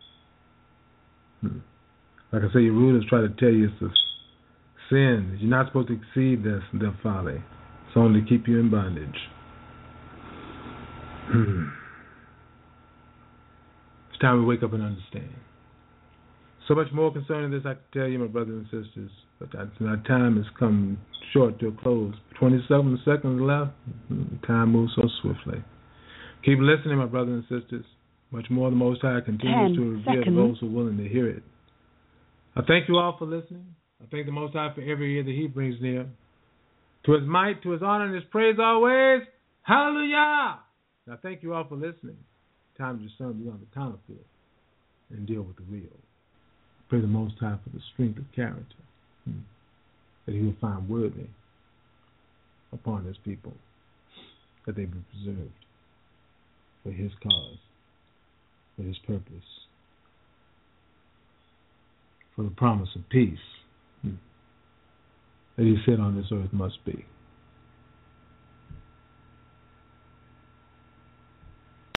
Hmm. Like I say, your rulers try to tell you it's a sin. You're not supposed to exceed this, their folly. It's only to keep you in bondage. Hmm. It's time we wake up and understand. So much more concerning this I can tell you, my brothers and sisters, but our time has come short to a close. twenty-seven seconds left. Time moves so swiftly. Keep listening, my brothers and sisters. Much more the Most High continues to reveal to those who are willing to hear it. I thank you all for listening. I thank the Most High for every ear that He brings near. To His might, to His honor, and His praise always. Hallelujah! I thank you all for listening. Time to discern beyond the counterfeit and deal with the real. Pray the Most High for the strength of character hmm, that He will find worthy upon His people, that they be preserved for His cause, for His purpose, for the promise of peace hmm, that He said on this earth must be.